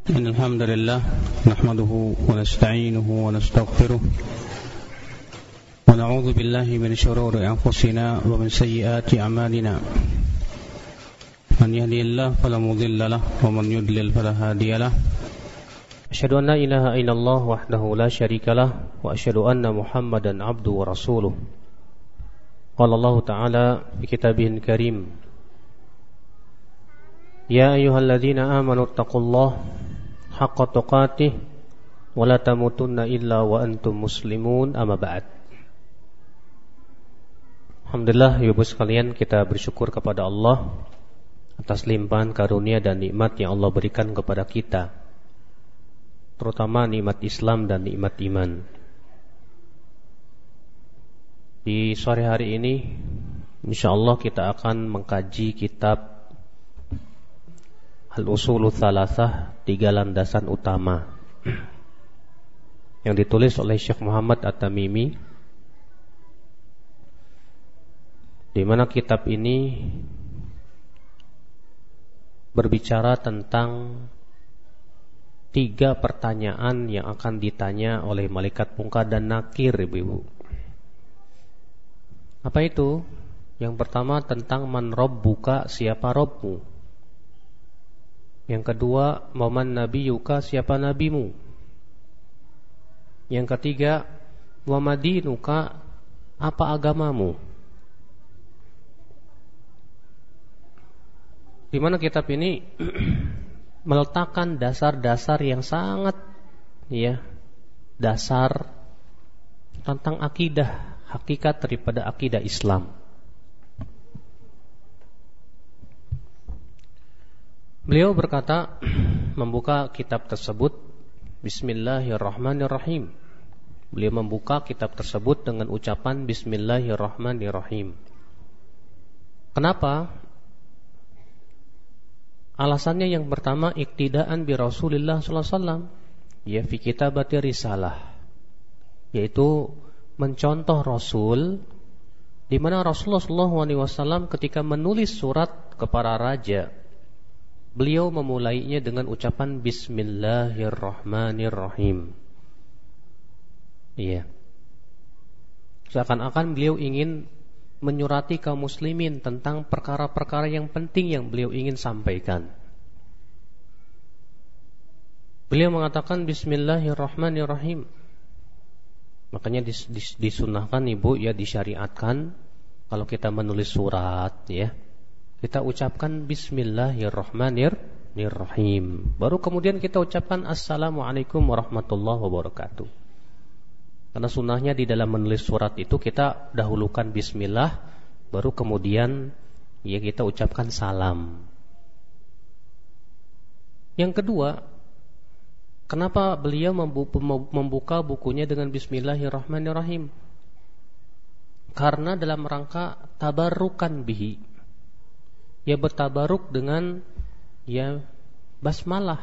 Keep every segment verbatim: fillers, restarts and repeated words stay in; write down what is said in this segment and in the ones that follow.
إن الحمد لله نحمده ونستعينه ونستغفره ونعوذ بالله من شرور أنفسنا ومن سيئات أعمالنا من يهدي الله فلا مضل له ومن يضلل فلا هادي له أشهد أن لا إله إلا الله وحده لا شريك له وأشهد أن محمدا عبده ورسوله قال الله تعالى في كتابه الكريم يا أيها الذين آمنوا اتقوا الله حق تقاته ولا تموتن إلا وأنتم مسلمون أما بعد. Alhamdulillah, ibu sekalian, kita bersyukur kepada Allah atas limpahan karunia dan nikmat yang Allah berikan kepada kita, terutama nikmat Islam dan nikmat iman. Di sore hari ini insyaallah kita akan mengkaji kitab Al-Usulul Thalathah, tiga landasan utama, yang ditulis oleh Syekh Muhammad At-Tamimi, di mana kitab ini berbicara tentang tiga pertanyaan yang akan ditanya oleh malaikat munkar dan nakir, ibu-ibu. Apa itu? Yang pertama tentang man rabbuka, siapa Rabbmu. Yang kedua, waman nabiyuka, siapa nabimu. Yang ketiga, wamadinuka, apa agamamu. Di mana kitab ini meletakkan dasar-dasar yang sangat ya, dasar tentang akidah, hakikat daripada akidah Islam. Beliau berkata, membuka kitab tersebut, Bismillahirrahmanirrahim. Beliau membuka kitab tersebut dengan ucapan Bismillahirrahmanirrahim. Kenapa? Alasannya yang pertama, iktidaan bi Rasulillah sallallahu alaihi wasallam, ya fi kitabati risalah, yaitu mencontoh Rasul, di mana Rasulullah sallallahu alaihi wasallam ketika menulis surat kepada raja, beliau memulainya dengan ucapan Bismillahirrahmanirrahim. Iya. Seakan-akan beliau ingin menyurati kaum muslimin tentang perkara-perkara yang penting yang beliau ingin sampaikan. Beliau mengatakan Bismillahirrahmanirrahim. Makanya dis, dis, disunahkan ibu, ya disyariatkan kalau kita menulis surat, ya, kita ucapkan Bismillahirrahmanirrahim. Baru kemudian kita ucapkan Assalamualaikum warahmatullahi wabarakatuh. Karena sunnahnya di dalam menulis surat itu kita dahulukan Bismillah, baru kemudian ya kita ucapkan salam. Yang kedua, kenapa beliau membuka bukunya dengan Bismillahirrahmanirrahim? Karena dalam rangka tabarrukan bihi, ya bertabaruk dengan ya basmalah.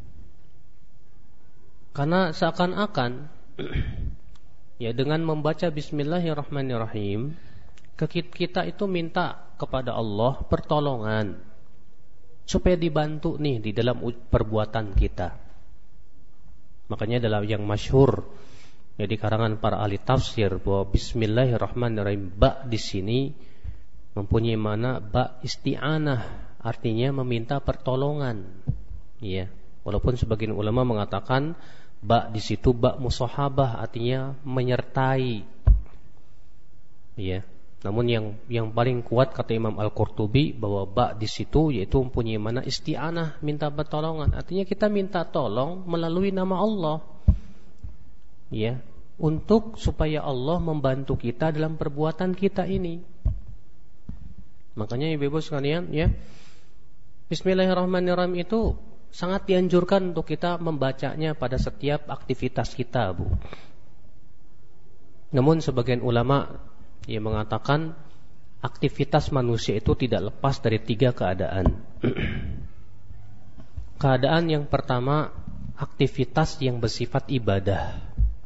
Karena seakan-akan ya dengan membaca Bismillahirrahmanirrahim, kita itu minta kepada Allah pertolongan supaya dibantu nih di dalam perbuatan kita. Makanya dalam yang masyhur ya di karangan para ahli tafsir bahwa Bismillahirrahmanirrahim, ba di sini mempunyai makna ba isti'anah, artinya meminta pertolongan. Ya, walaupun sebagian ulama mengatakan ba di situ ba musahabah, artinya menyertai. Ya, namun yang yang paling kuat kata Imam Al-Qurtubi bahwa ba di situ yaitu mempunyai makna isti'anah, minta pertolongan. Artinya kita minta tolong melalui nama Allah. Ya, untuk supaya Allah membantu kita dalam perbuatan kita ini. Makanya ibu-ibu sekalian, ya, Bismillahirrahmanirrahim itu sangat dianjurkan untuk kita membacanya pada setiap aktivitas kita, Bu. Namun sebagian ulama yang mengatakan aktivitas manusia itu tidak lepas dari tiga keadaan. Keadaan yang pertama, aktivitas yang bersifat ibadah.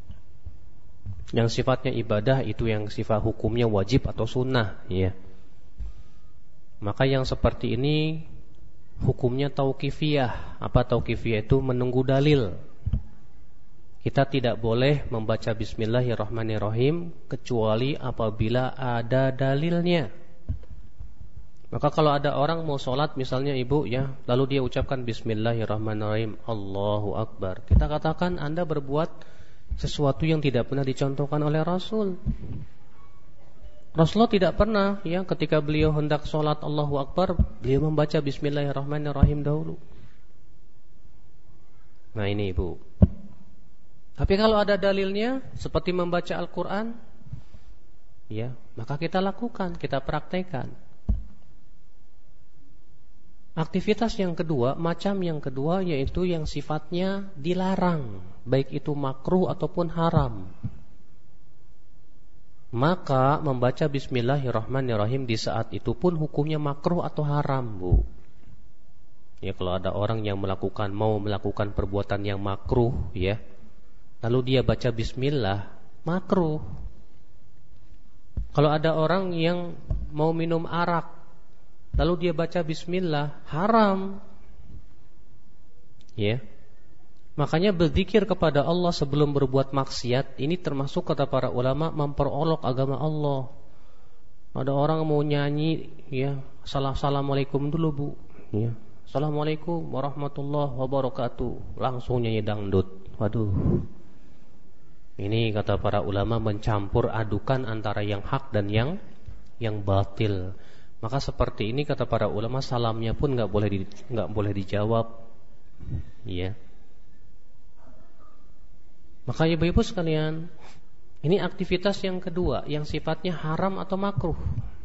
Yang sifatnya ibadah itu yang sifat hukumnya wajib atau sunnah, ya. Maka yang seperti ini hukumnya tauqifiyah. Apa tauqifiyah itu? Menunggu dalil. Kita tidak boleh membaca bismillahirrahmanirrahim kecuali apabila ada dalilnya. Maka kalau ada orang mau sholat misalnya ibu ya, lalu dia ucapkan bismillahirrahmanirrahim, Allahu Akbar, kita katakan Anda berbuat sesuatu yang tidak pernah dicontohkan oleh Rasul. Rasulullah tidak pernah ya, ketika beliau hendak sholat Allahu Akbar, beliau membaca bismillahirrahmanirrahim dahulu. Nah ini ibu. Tapi kalau ada dalilnya seperti membaca Al-Quran, ya, maka kita lakukan, kita praktekkan. Aktivitas yang kedua, macam yang kedua, yaitu yang sifatnya dilarang, baik itu makruh ataupun haram. Maka membaca bismillahirrahmanirrahim di saat itu pun hukumnya makruh atau haram, Bu. Ya, kalau ada orang yang melakukan mau melakukan perbuatan yang makruh, ya, lalu dia baca bismillah, makruh. Kalau ada orang yang mau minum arak, lalu dia baca bismillah, haram. Ya. Makanya berzikir kepada Allah sebelum berbuat maksiat ini termasuk kata para ulama memperolok agama Allah. Ada orang mau nyanyi ya, salam assalamualaikum dulu Bu, ya. Assalamualaikum warahmatullahi wabarakatuh, langsung nyanyi dangdut. Waduh. Ini kata para ulama mencampur adukan antara yang hak dan yang yang batil. Maka seperti ini kata para ulama salamnya pun nggak boleh di, nggak boleh dijawab, ya. Maka ibu-ibu sekalian, ini aktivitas yang kedua yang sifatnya haram atau makruh.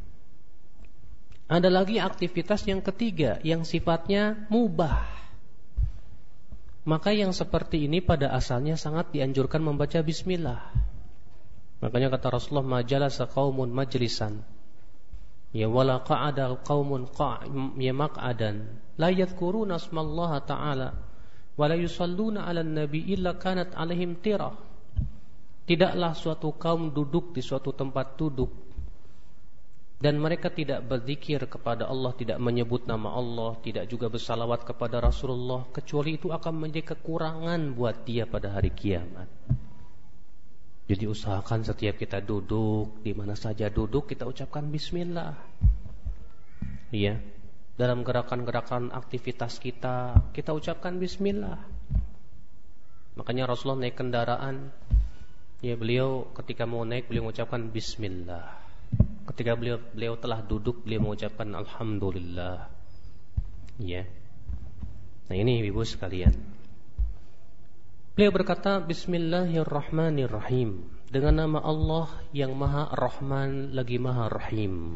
Ada lagi aktivitas yang ketiga yang sifatnya mubah. Maka yang seperti ini pada asalnya sangat dianjurkan membaca bismillah. Makanya kata Rasulullah, majalasa qaumun majlisan, ya wala qa'ada qaumun ya maq'adan la yadhkuruna asmallaha ta'ala wa la yusalluna 'alan nabi illa kanat 'alaihim tirah. Tidaklah suatu kaum duduk di suatu tempat duduk dan mereka tidak berzikir kepada Allah, tidak menyebut nama Allah, tidak juga bersalawat kepada Rasulullah, kecuali itu akan menjadi kekurangan buat dia pada hari kiamat. Jadi usahakan setiap kita duduk, di mana saja duduk kita ucapkan bismillah. Iya. Dalam gerakan-gerakan aktivitas kita, kita ucapkan bismillah. Makanya Rasulullah naik kendaraan, ya beliau ketika mau naik beliau mengucapkan bismillah. Ketika beliau beliau telah duduk beliau mengucapkan alhamdulillah. Ya. Nah ini ibu sekalian. Beliau berkata bismillahirrahmanirrahim, dengan nama Allah yang Maha Rahman lagi Maha Rahim.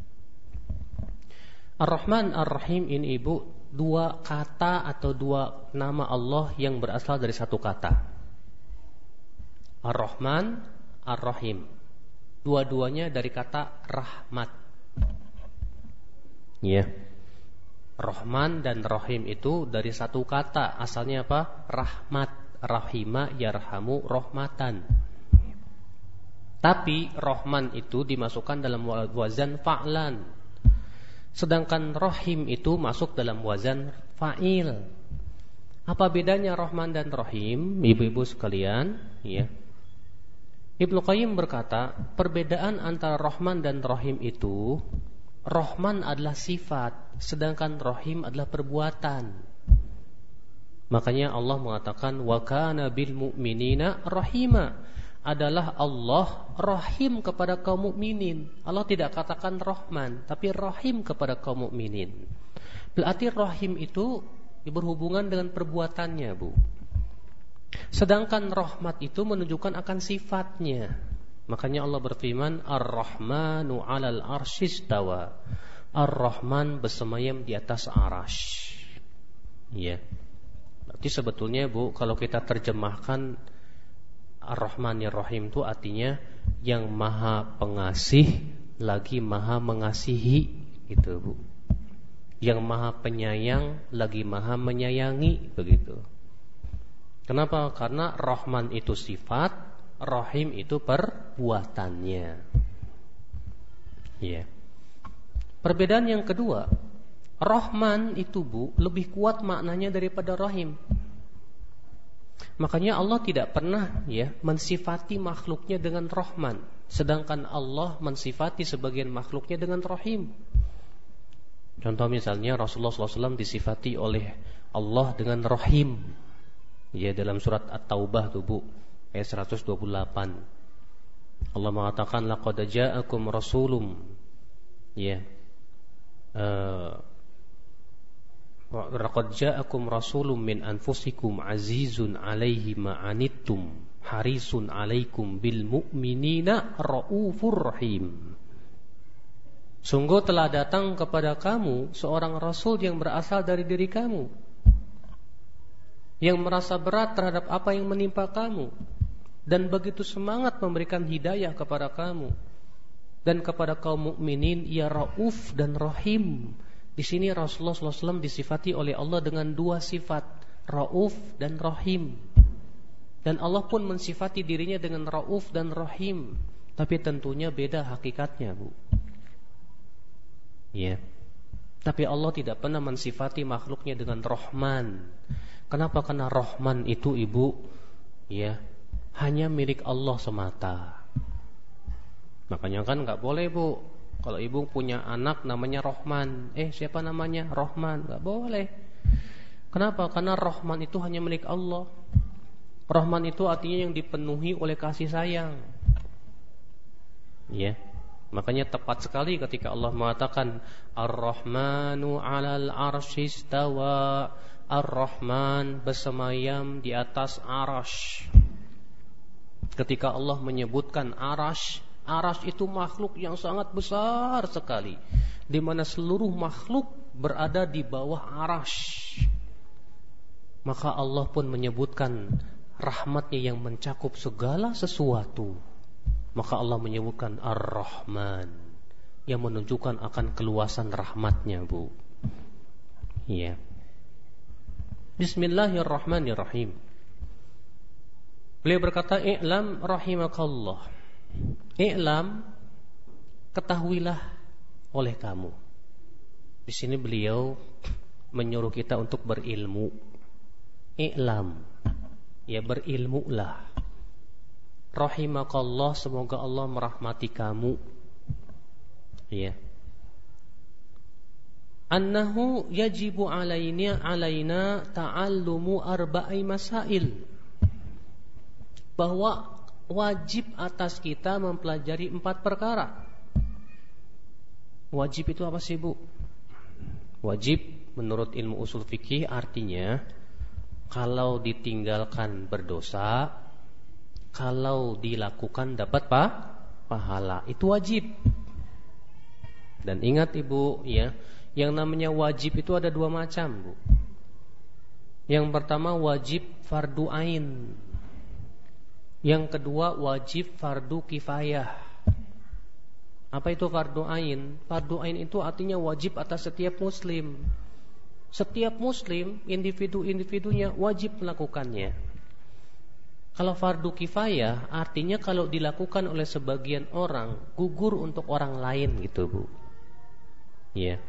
Ar-Rahman Ar-Rahim ini ibu dua kata atau dua nama Allah yang berasal dari satu kata. Ar-Rahman Ar-Rahim, dua-duanya dari kata rahmat. Ya. Rahman dan Rahim itu dari satu kata, asalnya apa? Rahmat. Rahima yarhamu rahmatan. Tapi Rahman itu dimasukkan dalam wazan fa'lan, sedangkan Rahim itu masuk dalam wazan fa'il. Apa bedanya Rahman dan Rahim, ibu-ibu sekalian? Ya. Ibnu Qayyim berkata, perbedaan antara Rahman dan Rahim itu, Rahman adalah sifat, sedangkan Rahim adalah perbuatan. Makanya Allah mengatakan wa kana bil mu'minina rahima, adalah Allah rahim kepada kaum mukminin. Allah tidak katakan Rahman, tapi rahim kepada kaum mukminin. Berarti rahim itu berhubungan dengan perbuatannya, Bu. Sedangkan rahmat itu menunjukkan akan sifatnya. Makanya Allah berfirman Ar-Rahmanu 'alal arsyistawa. Ar-Rahman bersemayam di atas arasy. Ya. Berarti sebetulnya Bu, kalau kita terjemahkan Ar-Rahmanir-Rahim itu artinya yang Maha Pengasih lagi Maha Mengasihi, gitu Bu. Yang Maha Penyayang lagi Maha Menyayangi, begitu. Kenapa? Karena Rahman itu sifat, Rahim itu perbuatannya. Ya. Perbedaan yang kedua Rahman itu Bu lebih kuat maknanya daripada Rahim. Makanya Allah tidak pernah ya mensifati makhluknya dengan Rahman, sedangkan Allah mensifati sebagian makhluknya dengan Rahim. Contoh misalnya Rasulullah shallallahu alaihi wasallam disifati oleh Allah dengan Rahim. Ya, dalam surat At-Taubah tuh Bu, ayat seratus dua puluh delapan. Allah mengatakan laqad ja'akum rasulun ya uh, laqad ja'akum rasulun min anfusikum azizun 'alaihi ma 'anittum harisun 'alaikum bil mu'minina raufur rahim. Sungguh telah datang kepada kamu seorang rasul yang berasal dari diri kamu, yang merasa berat terhadap apa yang menimpa kamu, dan begitu semangat memberikan hidayah kepada kamu. Dan kepada kaum mukminin ia rauf dan rahim. Di sini Rasulullah shallallahu alaihi wasallam disifati oleh Allah dengan dua sifat, rauf dan rahim. Dan Allah pun mensifati dirinya dengan rauf dan rahim, tapi tentunya beda hakikatnya Bu. Ya. Tapi Allah tidak pernah mensifati makhluknya dengan Rahman. Kenapa? Karena Rahman itu Ibu ya hanya milik Allah semata. Makanya kan nggak boleh Bu, kalau ibu punya anak namanya Rahman, eh siapa namanya Rahman, nggak boleh. Kenapa? Karena Rahman itu hanya milik Allah. Rahman itu artinya yang dipenuhi oleh kasih sayang. Ya, makanya tepat sekali ketika Allah mengatakan Ar-Rahmanu 'alal 'arsy istawa. Ar-Rahman bersemayam di atas arasy. Ketika Allah menyebutkan arasy, arasy itu makhluk yang sangat besar sekali, di mana seluruh makhluk berada di bawah arasy. Maka Allah pun menyebutkan rahmatnya yang mencakup segala sesuatu. Maka Allah menyebutkan Ar-Rahman, yang menunjukkan akan keluasan rahmatnya Bu. Iya. Bismillahirrahmanirrahim. Beliau berkata, I'lam rahimakallah. I'lam, ketahuilah oleh kamu. Di sini beliau menyuruh kita untuk berilmu. I'lam, ya berilmulah. Rahimakallah, semoga Allah merahmati kamu. Ya. Annahu yajibu alaina alaina ta'allumu arba'i masail. Bahwa wajib atas kita mempelajari empat perkara. Wajib itu apa sih Bu? Wajib menurut ilmu usul fikih artinya kalau ditinggalkan berdosa, kalau dilakukan dapat apa? Pahala. Itu wajib. Dan ingat Ibu ya, yang namanya wajib itu ada dua macam Bu. Yang pertama wajib fardu ain. Yang kedua wajib fardu kifayah. Apa itu fardu ain? Fardu ain itu artinya wajib atas setiap muslim. Setiap muslim, individu-individunya wajib melakukannya. Kalau fardu kifayah artinya kalau dilakukan oleh sebagian orang, gugur untuk orang lain gitu Bu. Ya.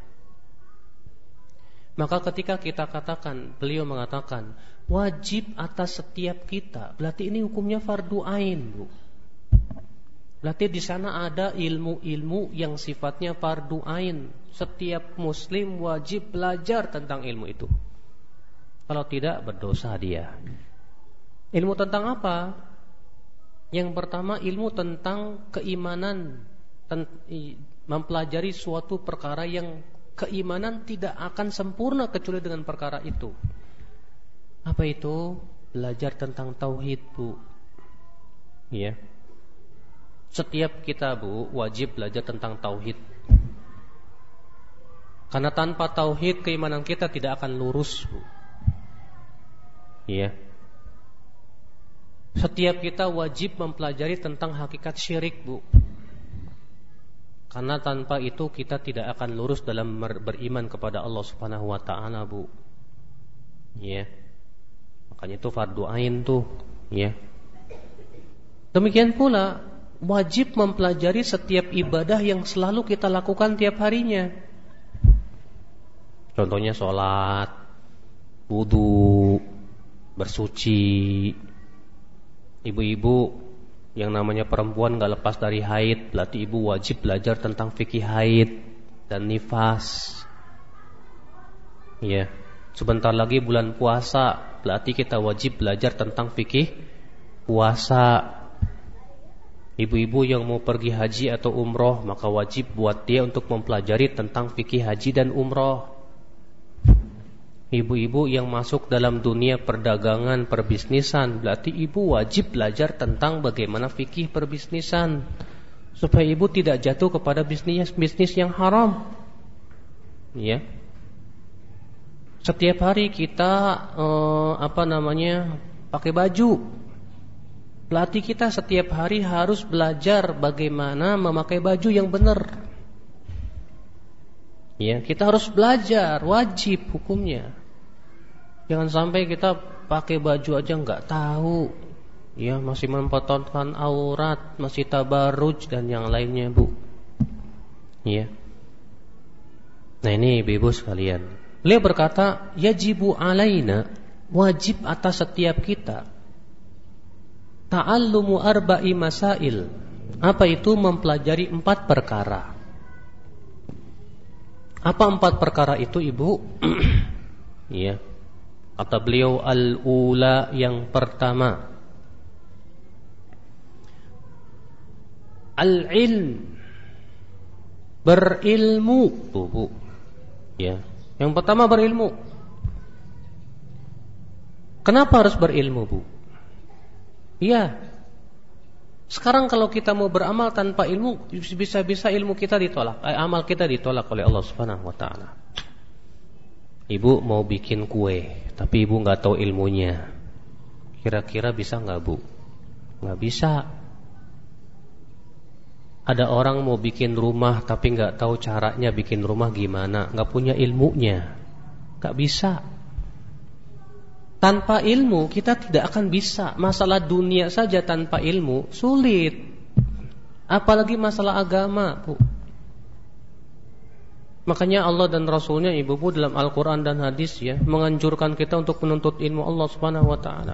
Maka ketika kita katakan, beliau mengatakan wajib atas setiap kita, berarti ini hukumnya fardu ain Bu. Berarti di sana ada ilmu-ilmu yang sifatnya fardu ain. Setiap muslim wajib belajar tentang ilmu itu. Kalau tidak berdosa dia. Ilmu tentang apa? Yang pertama ilmu tentang keimanan, mempelajari suatu perkara yang keimanan tidak akan sempurna kecuali dengan perkara itu. Apa itu? Belajar tentang tauhid Bu. Ya. Setiap kita Bu wajib belajar tentang tauhid. Karena tanpa tauhid keimanan kita tidak akan lurus Bu. Ya. Setiap kita wajib mempelajari tentang hakikat syirik Bu. Karena tanpa itu kita tidak akan lurus dalam beriman kepada Allah Subhanahu wa taala Bu. Ya. Makanya itu fardu ain tuh, ya. Demikian pula wajib mempelajari setiap ibadah yang selalu kita lakukan tiap harinya. Contohnya sholat, wudu, bersuci. Ibu-ibu yang namanya perempuan gak lepas dari haid, berarti ibu wajib belajar tentang fikih haid dan nifas. Ya, sebentar lagi bulan puasa, berarti kita wajib belajar tentang fikih puasa. Ibu-ibu yang mau pergi haji atau umroh, maka wajib buat dia untuk mempelajari tentang fikih haji dan umroh. Ibu-ibu yang masuk dalam dunia perdagangan, perbisnisan, berarti ibu wajib belajar tentang bagaimana fikih perbisnisan, supaya ibu tidak jatuh kepada bisnis bisnis yang haram. Ya. Setiap hari kita eh, apa namanya pakai baju, berarti kita setiap hari harus belajar bagaimana memakai baju yang benar. Ya, kita harus belajar, wajib hukumnya. Jangan sampai kita pakai baju aja nggak tahu, ya masih mempertontonkan aurat, masih tabarruj dan yang lainnya, Bu. Ya. Nah ini ibu-ibu sekalian. Beliau berkata, yajibu alaina, wajib atas setiap kita, ta'allumu arba'i masail. Apa itu? Mempelajari empat perkara. Apa empat perkara itu, Ibu? Ya. Kata beliau, al-ula, yang pertama, al-ilm, berilmu. Tuh, Bu. Ya. Yang pertama berilmu. Kenapa harus berilmu, Bu? Iya. Sekarang kalau kita mau beramal tanpa ilmu, bisa-bisa ilmu kita ditolak, eh, amal kita ditolak oleh Allah Subhanahu wa taala. Ibu mau bikin kue, tapi ibu nggak tahu ilmunya. Kira-kira bisa nggak, Bu? Nggak bisa. Ada orang mau bikin rumah, tapi nggak tahu caranya bikin rumah gimana, nggak punya ilmunya, nggak bisa. Tanpa ilmu kita tidak akan bisa. Masalah dunia saja tanpa ilmu sulit, apalagi masalah agama, Bu. Makanya Allah dan Rasulnya, ibu-ibu, dalam Al-Quran dan hadis ya, menganjurkan kita untuk menuntut ilmu Allah Subhanahu wa taala.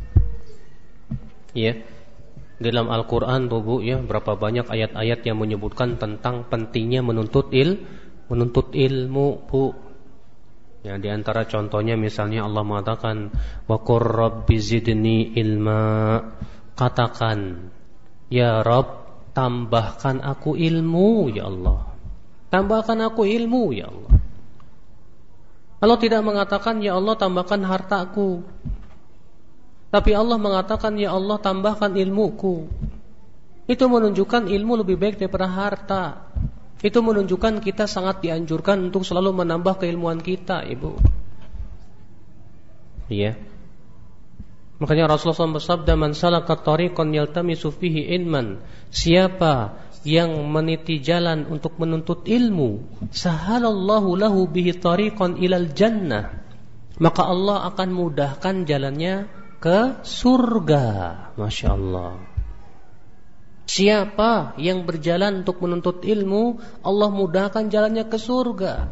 Ya. Dalam Al-Quran tuh, Bu, ya, berapa banyak ayat-ayat yang menyebutkan tentang pentingnya menuntut il, menuntut ilmu, Bu. Ya, di antara contohnya misalnya Allah mengatakan, wa qur rabbi zidni ilma. Katakan, ya Rabb, tambahkan aku ilmu, ya Allah. Tambahkan aku ilmu, ya Allah. Allah tidak mengatakan, ya Allah tambahkan hartaku, tapi Allah mengatakan, ya Allah tambahkan ilmuku. Itu menunjukkan ilmu lebih baik daripada harta. Itu menunjukkan kita sangat dianjurkan untuk selalu menambah keilmuan kita, Ibu. Iya. Makanya Rasulullah shallallahu alaihi wasallam bersabda, man salaka tariqan yaltamisu fihi ilman. Siapa yang meniti jalan untuk menuntut ilmu, sahalallahu lahu bihi tariqan ilal jannah, maka Allah akan mudahkan jalannya ke surga. Masya Allah. Siapa yang berjalan untuk menuntut ilmu, Allah mudahkan jalannya ke surga.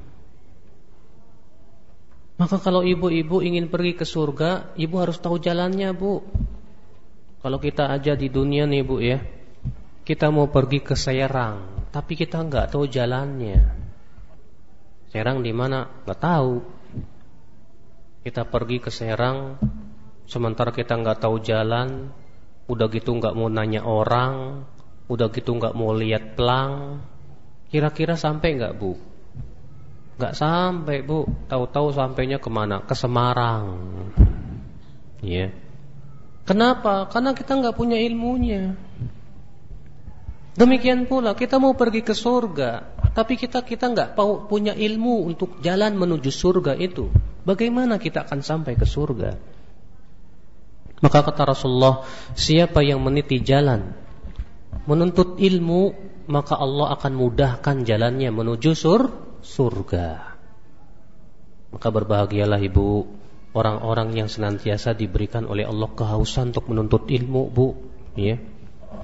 Maka kalau ibu-ibu ingin pergi ke surga, ibu harus tahu jalannya, Bu. Kalau kita aja di dunia nih, Bu, ya, kita mau pergi ke Serang, tapi kita nggak tahu jalannya. Serang di mana? Nggak tahu. Kita pergi ke Serang, sementara kita nggak tahu jalan, udah gitu nggak mau nanya orang, udah gitu nggak mau lihat pelang, kira-kira sampai nggak, Bu? Nggak sampai, Bu. Tahu-tahu sampainya kemana? Ke Semarang. Ya. Yeah. Kenapa? Karena kita nggak punya ilmunya. Demikian pula kita mau pergi ke surga, tapi kita kita nggak punya ilmu untuk jalan menuju surga itu. Bagaimana kita akan sampai ke surga? Maka kata Rasulullah, siapa yang meniti jalan menuntut ilmu, maka Allah akan mudahkan jalannya menuju sur, surga. Maka berbahagialah ibu, orang-orang yang senantiasa diberikan oleh Allah kehausan untuk menuntut ilmu, Bu, ya.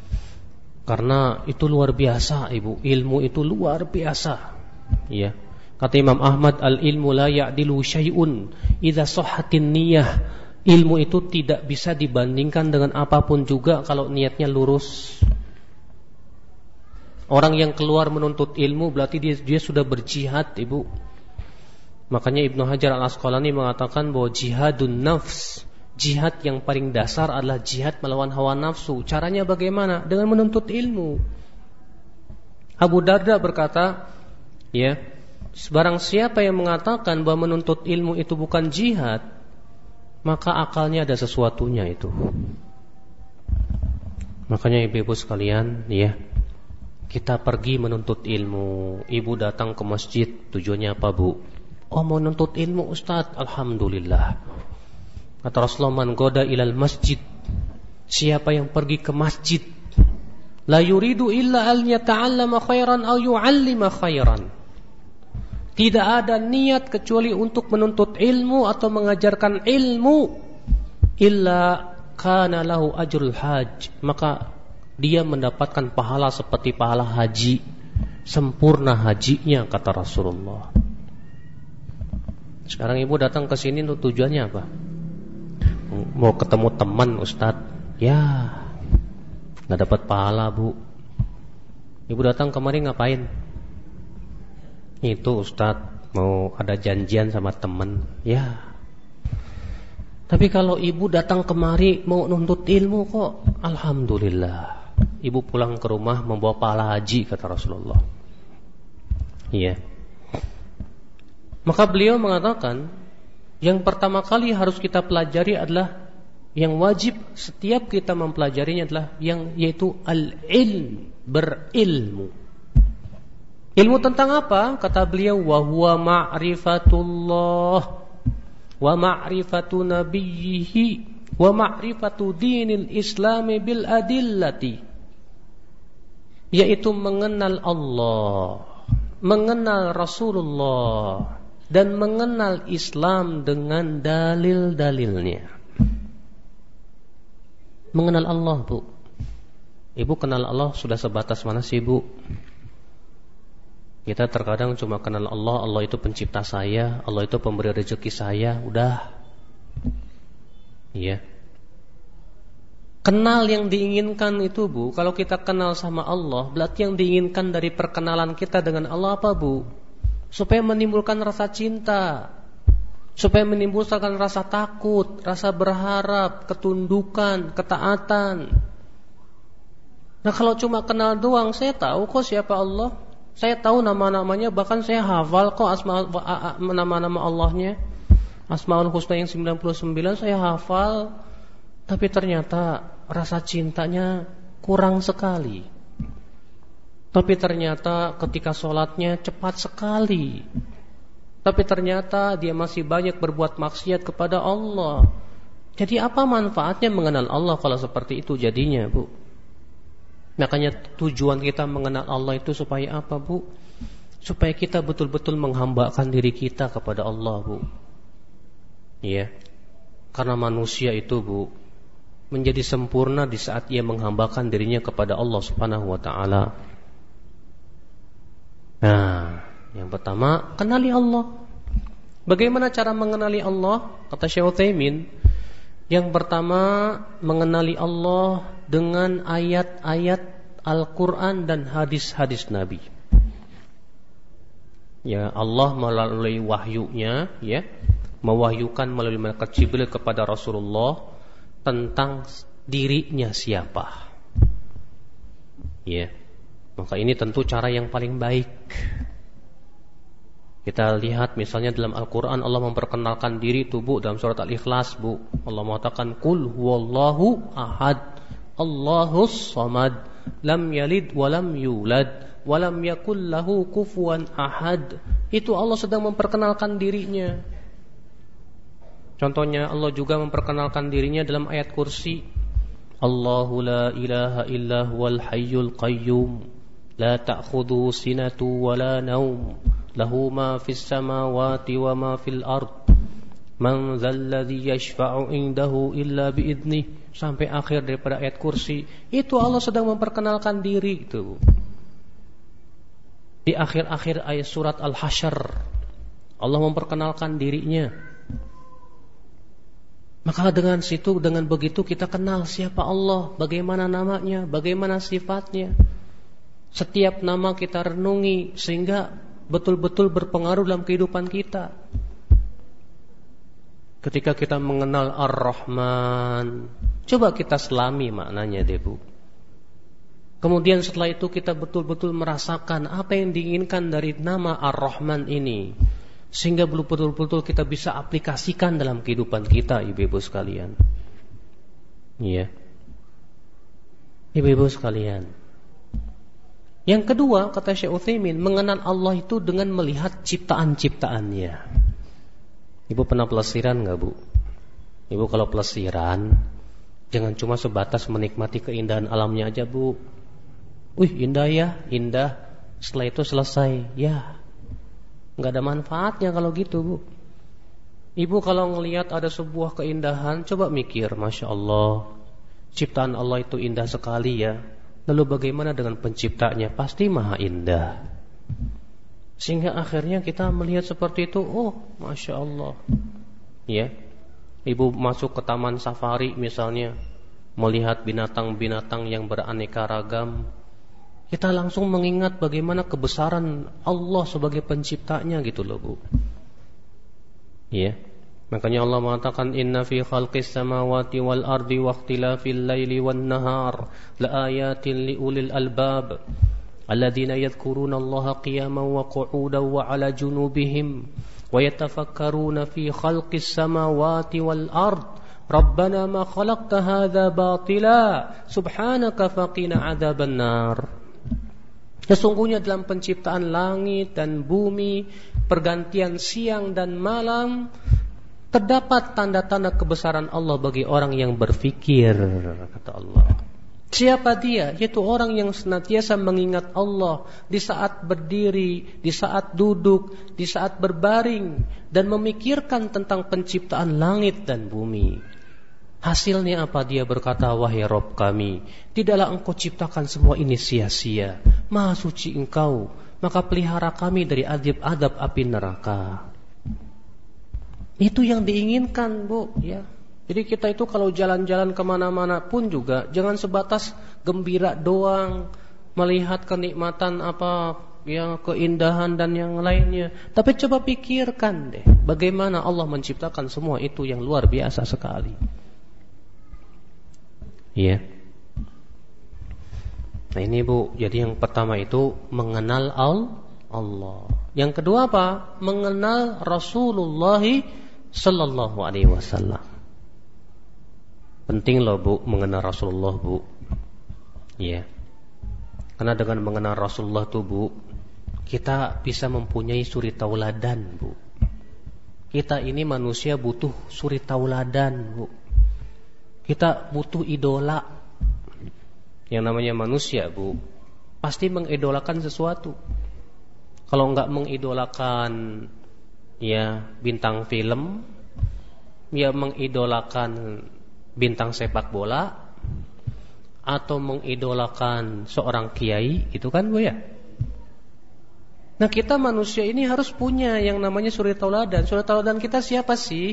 Karena itu luar biasa, Ibu. Ilmu itu luar biasa, ya. Kata Imam Ahmad, al-ilmu la ya'dilu syai'un idza sahhatin niyyah. Ilmu itu tidak bisa dibandingkan dengan apapun juga kalau niatnya lurus. Orang yang keluar menuntut ilmu berarti dia, dia sudah berjihad, Ibu. Makanya Ibnu Hajar Al-Asqalani mengatakan bahwa jihadun nafs, jihad yang paling dasar adalah jihad melawan hawa nafsu. Caranya bagaimana? Dengan menuntut ilmu. Abu Darda berkata, ya, sebarang siapa yang mengatakan bahwa menuntut ilmu itu bukan jihad, maka akalnya ada sesuatunya itu. Makanya ibu-ibu sekalian, ya, kita pergi menuntut ilmu. Ibu datang ke masjid, tujuannya apa, Bu? Oh, mau menuntut ilmu, Ustaz. Alhamdulillah. Kata Rasulullah, man goda ilal masjid, siapa yang pergi ke masjid, la yuridu illa al yata'allama khairan aw yu'allima khairan. Tidak ada niat kecuali untuk menuntut ilmu atau mengajarkan ilmu, illa kana lahu ajrul hajj, maka dia mendapatkan pahala seperti pahala haji, sempurna hajinya, kata Rasulullah. Sekarang ibu datang ke sini untuk tujuannya apa? Mau ketemu teman, Ustaz. Ya, nggak dapat pahala, Bu. Ibu datang kemari ngapain? Itu, Ustaz, mau ada janjian sama teman. Ya. Tapi kalau ibu datang kemari mau nuntut ilmu kok, alhamdulillah. Ibu pulang ke rumah membawa pahala haji, kata Rasulullah. Iya. Maka beliau mengatakan, yang pertama kali harus kita pelajari adalah, yang wajib setiap kita mempelajarinya adalah yang yaitu al-ilm, berilmu. Ilmu tentang apa? Kata beliau, wa huwa ma'rifatullah wa ma'rifatu nabiyhi wa ma'rifatu dinil islami bil adillati. Yaitu mengenal Allah, mengenal Rasulullah, dan mengenal Islam dengan dalil-dalilnya. Mengenal Allah, Bu. Ibu kenal Allah sudah sebatas mana sih, Bu? Kita terkadang cuma kenal Allah, Allah itu pencipta saya, Allah itu pemberi rezeki saya, udah. Iya. Kenal yang diinginkan itu, Bu, kalau kita kenal sama Allah, berarti yang diinginkan dari perkenalan kita dengan Allah apa, Bu? Supaya menimbulkan rasa cinta, supaya menimbulkan rasa takut, rasa berharap, ketundukan, ketaatan. Nah, kalau cuma kenal doang, saya tahu kok siapa Allah, saya tahu nama-namanya, bahkan saya hafal kok asma, nama-nama Allahnya, Asmaul Husna yang sembilan puluh sembilan saya hafal, tapi ternyata rasa cintanya kurang sekali. Tapi ternyata ketika sholatnya cepat sekali. Tapi ternyata dia masih banyak berbuat maksiat kepada Allah. Jadi apa manfaatnya mengenal Allah kalau seperti itu jadinya, Bu? Makanya tujuan kita mengenal Allah itu supaya apa, Bu? Supaya kita betul-betul menghambakan diri kita kepada Allah, Bu. Iya. Karena manusia itu, Bu, menjadi sempurna di saat ia menghambakan dirinya kepada Allah Subhanahu wa taala. Nah, yang pertama, kenali Allah. Bagaimana cara mengenali Allah? Kata Syekh Utsaimin, yang pertama, mengenali Allah dengan ayat-ayat Al-Quran dan hadis-hadis Nabi. Ya, Allah melalui wahyunya, ya, mewahyukan melalui malaikat Jibril kepada Rasulullah tentang dirinya siapa. Ya. Maka ini tentu cara yang paling baik. Kita lihat misalnya dalam Al-Quran Allah memperkenalkan diri itu, Bu, dalam surat Al-Ikhlas, Bu. Allah mengatakan, Qul huwallahu ahad, Allahus samad, lam yalid walam yulad, walam yakul lahu kufuwan ahad. Itu Allah sedang memperkenalkan dirinya. Contohnya Allah juga memperkenalkan dirinya dalam ayat kursi, Allahu la ilaha illa huwal hayyul qayyum, la ta'khudhuhu sinatu wa la naum, lahu ma fis samawati wa ma fil ard, man dzal ladzi yashfa'u indahu illa biidnih, sampai akhir daripada ayat kursi. Itu Allah sedang memperkenalkan diri itu. Di akhir-akhir ayat surat Al-Hasyr Allah memperkenalkan dirinya. Maka dengan situ, dengan begitu kita kenal siapa Allah, bagaimana namanya, bagaimana sifatnya. Setiap nama kita renungi sehingga betul-betul berpengaruh dalam kehidupan kita. Ketika kita mengenal Ar-Rahman, coba kita selami maknanya deh Bu. Kemudian setelah itu kita betul-betul merasakan apa yang diinginkan dari nama Ar-Rahman ini, sehingga betul-betul kita bisa aplikasikan dalam kehidupan kita, ibu-ibu sekalian. Iya, ibu-ibu sekalian. Yang kedua, kata Syekh Utsaimin, mengenal Allah itu dengan melihat ciptaan-ciptaannya. Ibu pernah pelesiran gak Bu? Ibu kalau pelesiran jangan cuma sebatas menikmati keindahan alamnya aja Bu. Wih indah ya, indah. Setelah itu selesai. Ya, gak ada manfaatnya kalau gitu Bu. Ibu kalau ngelihat ada sebuah keindahan, coba mikir, Masya Allah, ciptaan Allah itu indah sekali ya. Lalu bagaimana dengan penciptanya? Pasti maha indah. Sehingga akhirnya kita melihat seperti itu, oh Masya Allah. Ya, ibu masuk ke taman safari misalnya, melihat binatang-binatang yang beraneka ragam, kita langsung mengingat bagaimana kebesaran Allah sebagai penciptanya gitu loh Bu. Ya, makanya Allah mengatakan inna fi khalqis samawati wal ardi wa ikhtilafil laili wan nahar la ayatin liulil albab alladzina yadhkuruna Allaha qiyaman wa qu'udan wa 'ala junubihim wa yatafakkaruna fi khalqis samawati wal ard rabbana ma khalaqta hadza batila subhanaka faqina 'adzaban nar. Sesungguhnya dalam penciptaan langit dan bumi, pergantian siang dan malam, terdapat tanda-tanda kebesaran Allah bagi orang yang berfikir, kata Allah. Siapa dia? Yaitu orang yang senantiasa mengingat Allah di saat berdiri, di saat duduk, di saat berbaring, dan memikirkan tentang penciptaan langit dan bumi. Hasilnya apa? Dia berkata, wahai Rabb kami, tidaklah engkau ciptakan semua ini sia-sia. Maha suci engkau, maka pelihara kami dari adab-adab api neraka. Itu yang diinginkan Bu, ya. Jadi kita itu kalau jalan-jalan kemana-mana pun juga jangan sebatas gembira doang, melihat kenikmatan apa, yang keindahan dan yang lainnya. Tapi coba pikirkan deh, bagaimana Allah menciptakan semua itu yang luar biasa sekali. Iya. Nah ini Bu, jadi yang pertama itu mengenal Allah. Yang kedua apa? Mengenal Rasulullah sallallahu alaihi wasallam. Penting loh Bu mengenal Rasulullah Bu. Iya. Karena dengan mengenal Rasulullah tuh Bu, kita bisa mempunyai suri tauladan Bu. Kita ini manusia butuh suri tauladan Bu. Kita butuh idola. Yang namanya manusia Bu, pasti mengidolakan sesuatu. Kalau enggak mengidolakan ya bintang film, ya mengidolakan bintang sepak bola, atau mengidolakan seorang kiai, itu kan Bu ya. Nah kita manusia ini harus punya yang namanya suri tauladan. Suri tauladan kita siapa sih?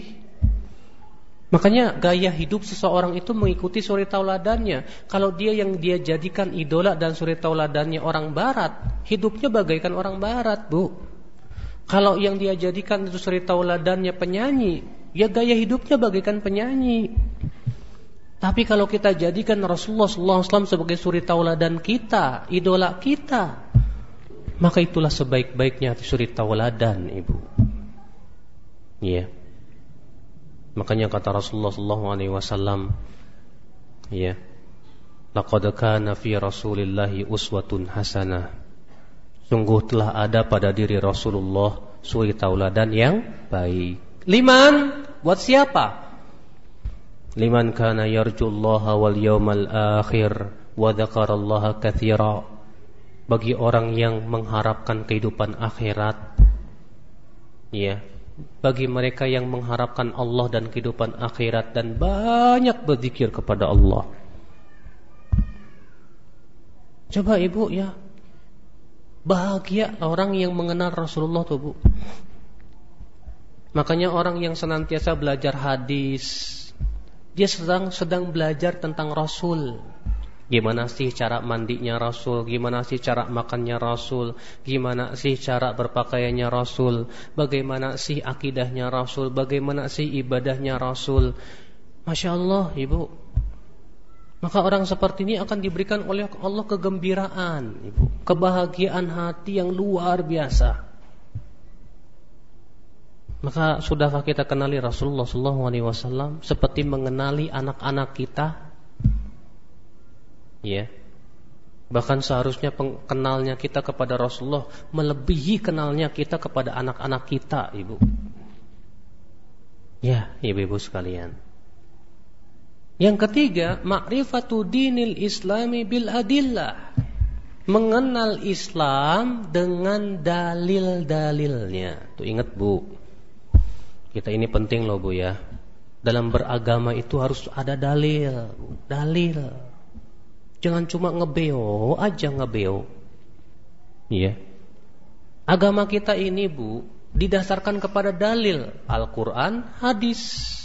Makanya gaya hidup seseorang itu mengikuti suri tauladannya. Kalau dia yang dia jadikan idola dan suri tauladannya orang barat, hidupnya bagaikan orang barat Bu. Kalau yang dia jadikan itu suri tauladannya penyanyi, ya gaya hidupnya bagaikan penyanyi. Tapi kalau kita jadikan Rasulullah sallallahu alaihi wasallam sebagai suri tauladan kita, idola kita, maka itulah sebaik-baiknya suri tauladan Ibu. Iya. Yeah. Makanya kata Rasulullah sallallahu alaihi wasallam, ya, laqad kana fi Rasulillahi uswatun hasanah. Sungguh telah ada pada diri Rasulullah suri tauladan yang baik. Liman? Buat siapa? Liman kana yarjullaha wal yawmal akhir wa dzakarallaha katsira. Bagi orang yang mengharapkan kehidupan akhirat, ya. Bagi mereka yang mengharapkan Allah dan kehidupan akhirat dan banyak berzikir kepada Allah. Coba Ibu ya, Bahagia orang yang mengenal Rasulullah tuh, Bu. Makanya orang yang senantiasa belajar hadis, dia sedang sedang belajar tentang Rasul. Gimana sih cara mandinya Rasul, gimana sih cara makannya Rasul, gimana sih cara berpakaiannya Rasul, bagaimana sih akidahnya Rasul, bagaimana sih ibadahnya Rasul. Masya Allah, Ibu. Maka orang seperti ini akan diberikan oleh Allah kegembiraan, Ibu, kebahagiaan hati yang luar biasa. Maka sudahkah kita kenali Rasulullah sallallahu alaihi wasallam seperti mengenali anak-anak kita? Ya. Bahkan seharusnya kenalnya kita kepada Rasulullah melebihi kenalnya kita kepada anak-anak kita, Ibu. Ya, Ibu-ibu sekalian. Yang ketiga, ma'rifatu dinil islami bil adillah. Mengenal Islam dengan dalil-dalilnya. Tuh ingat, Bu. Kita ini penting loh, Bu, ya. Dalam beragama itu harus ada dalil, Bu. Dalil. Jangan cuma ngebeo aja ngebeo. Iya. Agama kita ini, Bu, didasarkan kepada dalil Al-Qur'an, hadis.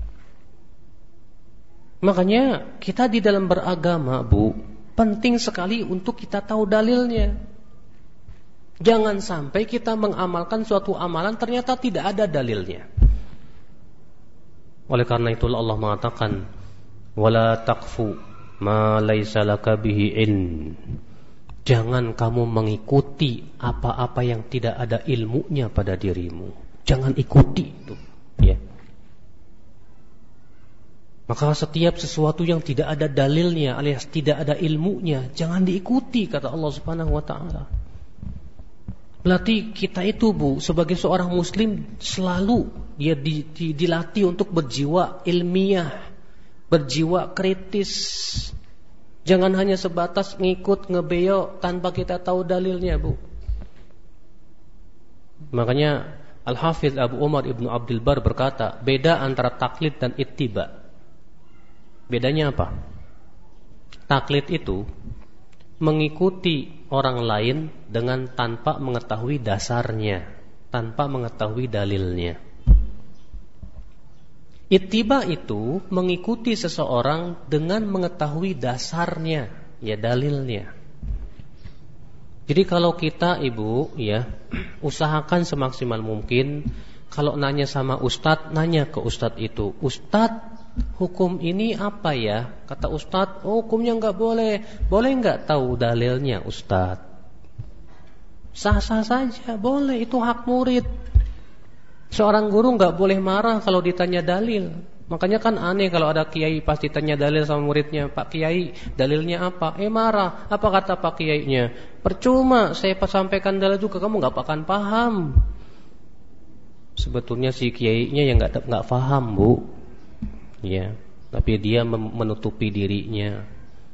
Makanya kita di dalam beragama, Bu, penting sekali untuk kita tahu dalilnya. Jangan sampai kita mengamalkan suatu amalan ternyata tidak ada dalilnya. Oleh karena itulah Allah mengatakan, wala taqfu ma laisa laka bihi ilm. Jangan kamu mengikuti apa-apa yang tidak ada ilmunya pada dirimu. Jangan ikuti itu, ya. Maka setiap sesuatu yang tidak ada dalilnya alias tidak ada ilmunya, jangan diikuti, kata Allah Subhanahu wa taala. Berarti kita itu, Bu, sebagai seorang muslim selalu dia di, di, dilatih untuk berjiwa ilmiah, berjiwa kritis. Jangan hanya sebatas ngikut ngebeo tanpa kita tahu dalilnya, Bu. Makanya Al-Hafidz Abu Umar Ibnu Abdul Bar berkata, beda antara taklid dan ittiba. Bedanya apa? Taklid itu mengikuti orang lain dengan tanpa mengetahui dasarnya, tanpa mengetahui dalilnya. Ittiba itu mengikuti seseorang dengan mengetahui dasarnya, ya dalilnya. Jadi kalau kita, Ibu, ya, usahakan semaksimal mungkin kalau nanya sama ustadz, nanya ke ustadz itu, ustadz, hukum ini apa ya? Kata ustadz, oh, hukumnya enggak boleh. Boleh enggak tahu dalilnya, ustadz? Sah-sah saja, boleh, itu hak murid. Seorang guru enggak boleh marah kalau ditanya dalil. Makanya kan aneh kalau ada kiai pas ditanya dalil sama muridnya, Pak Kiai, dalilnya apa? Eh marah. Apa kata Pak Kiainya? Percuma saya sampaikan dalil juga, kamu enggak akan paham. Sebetulnya si kiainya yang enggak enggak paham, Bu. Ya, tapi dia menutupi dirinya.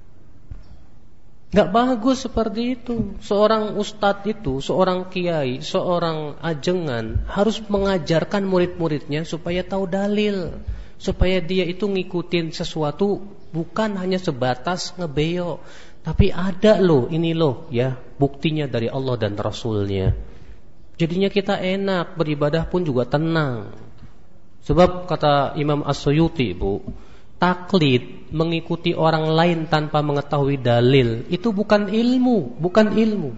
Gak bagus seperti itu. Seorang ustadz itu, seorang kiai, seorang ajengan harus mengajarkan murid-muridnya supaya tahu dalil, supaya dia itu ngikutin sesuatu bukan hanya sebatas ngebeo, tapi ada loh, ini loh, ya, buktinya dari Allah dan Rasulnya. Jadinya kita enak beribadah pun juga tenang. Sebab kata Imam As-Suyuti, Bu, taklid, mengikuti orang lain tanpa mengetahui dalil, itu bukan ilmu, bukan ilmu.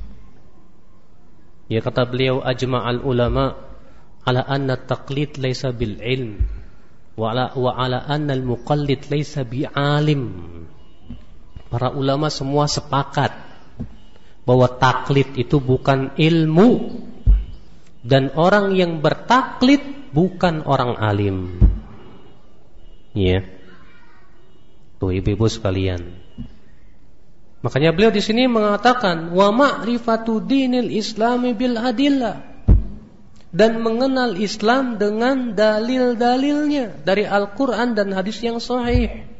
Ya, kata beliau, ajma'al ulama ala anna taklid laisa bil ilm wa ala, wa ala anna al muqallid laisa bi alim. Para ulama semua sepakat bahwa taklid itu bukan ilmu, dan orang yang bertaklid bukan orang alim. Ya. Tuh ibu-ibu sekalian. Makanya beliau di sini mengatakan wa ma'rifatu dinil islami bil adillah, dan mengenal Islam dengan dalil-dalilnya dari Al-Qur'an dan hadis yang sahih.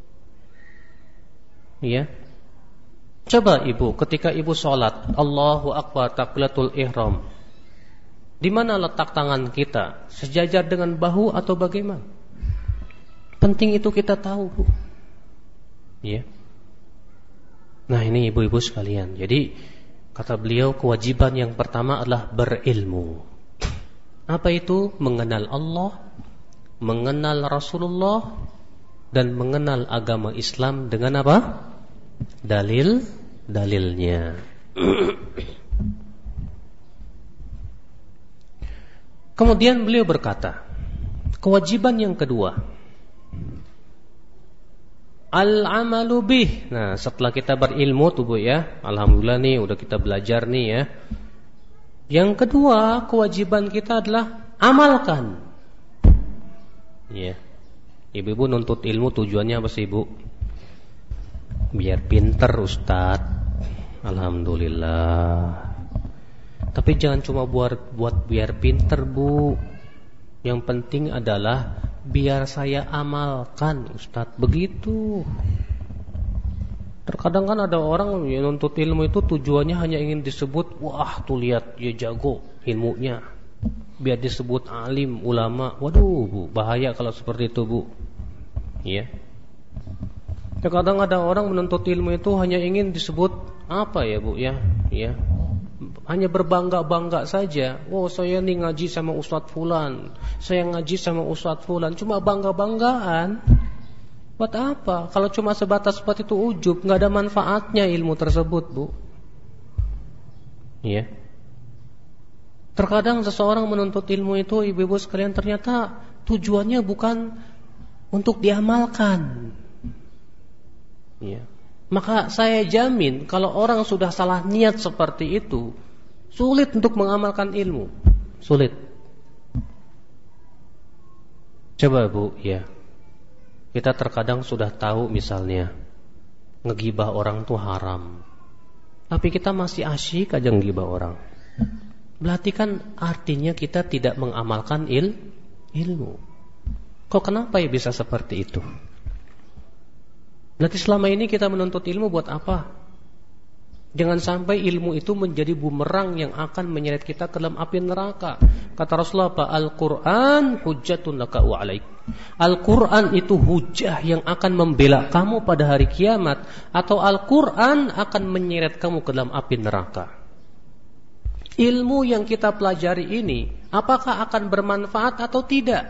Ya. Coba ibu, ketika ibu sholat, Allahu Akbar, takbiratul ihram, di mana letak tangan kita? Sejajar dengan bahu atau bagaimana? Penting itu kita tahu, Bu. Ya. Nah, ini ibu-ibu sekalian. Jadi Kata beliau, kewajiban yang pertama adalah berilmu. Apa itu? Mengenal Allah, mengenal Rasulullah, dan mengenal agama Islam dengan apa? Dalil-dalilnya. Kemudian beliau berkata, kewajiban yang kedua, al-amalu bih. Nah, setelah kita berilmu tuh Bu ya, alhamdulillah nih udah kita belajar nih ya. Yang kedua, kewajiban kita adalah amalkan. Ya. Ibu-ibu nuntut ilmu tujuannya apa sih, Bu? Biar pinter, Ustaz. Alhamdulillah. Tapi jangan cuma buat buat biar pinter, Bu. Yang penting adalah biar saya amalkan, Ustaz. Begitu. Terkadang kan ada orang yang nuntut ilmu itu tujuannya hanya ingin disebut, wah tuh lihat dia jago ilmunya, biar disebut alim, ulama. Waduh Bu, bahaya kalau seperti itu Bu. Ya. Terkadang ada orang menuntut ilmu itu hanya ingin disebut apa ya Bu ya, ya. Hanya berbangga-bangga saja. Oh saya nih ngaji sama Ustadz Fulan, saya ngaji sama Ustadz Fulan. Cuma bangga-banggaan. Buat apa? Kalau cuma sebatas seperti itu ujub, nggak ada manfaatnya ilmu tersebut Bu. Iya. Terkadang seseorang menuntut ilmu itu, ibu-ibu sekalian, ternyata tujuannya bukan untuk diamalkan. Iya. Maka saya jamin kalau orang sudah salah niat seperti itu, sulit untuk mengamalkan ilmu. Sulit. Coba Bu, ya. Kita terkadang sudah tahu misalnya ngegibah orang tuh haram, tapi kita masih asyik aja ngegibah orang. Berarti kan artinya kita tidak mengamalkan il, ilmu. Kok kenapa ya bisa seperti itu? Berarti selama ini kita menuntut ilmu buat apa? Jangan sampai ilmu itu menjadi bumerang yang akan menyeret kita ke dalam api neraka. Kata Rasulullah, Al-Quran hujjatun laka wa alaik. Al-Quran itu hujah yang akan membela kamu pada hari kiamat, atau Al-Quran akan menyeret kamu ke dalam api neraka. Ilmu yang kita pelajari ini apakah akan bermanfaat atau tidak?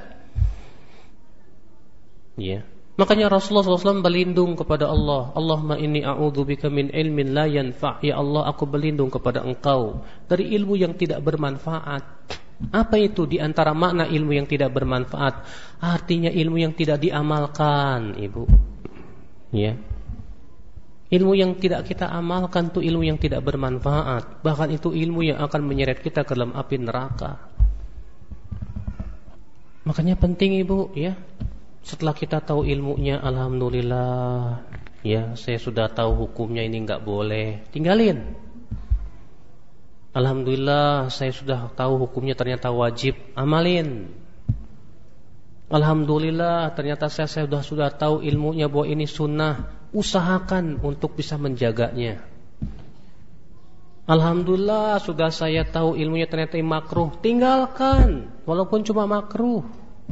Ya. Makanya Rasulullah shallallahu alaihi wasallam berlindung kepada Allah. Allahumma inni a'udzubika min ilmin la yanfa'. Ya Allah, aku berlindung kepada Engkau dari ilmu yang tidak bermanfaat. Apa itu di antara makna ilmu yang tidak bermanfaat? Artinya ilmu yang tidak diamalkan, Ibu. Ya. Ilmu yang tidak kita amalkan itu ilmu yang tidak bermanfaat. Bahkan itu ilmu yang akan menyeret kita ke dalam api neraka. Makanya penting, Ibu, ya. Setelah kita tahu ilmunya, alhamdulillah, ya, saya sudah tahu hukumnya ini enggak boleh, tinggalin. Alhamdulillah, saya sudah tahu hukumnya ternyata wajib, amalin. Alhamdulillah, ternyata saya, saya sudah sudah tahu ilmunya bahwa ini sunnah, usahakan untuk bisa menjaganya. Alhamdulillah, sudah saya tahu ilmunya ternyata makruh, tinggalkan, walaupun cuma makruh.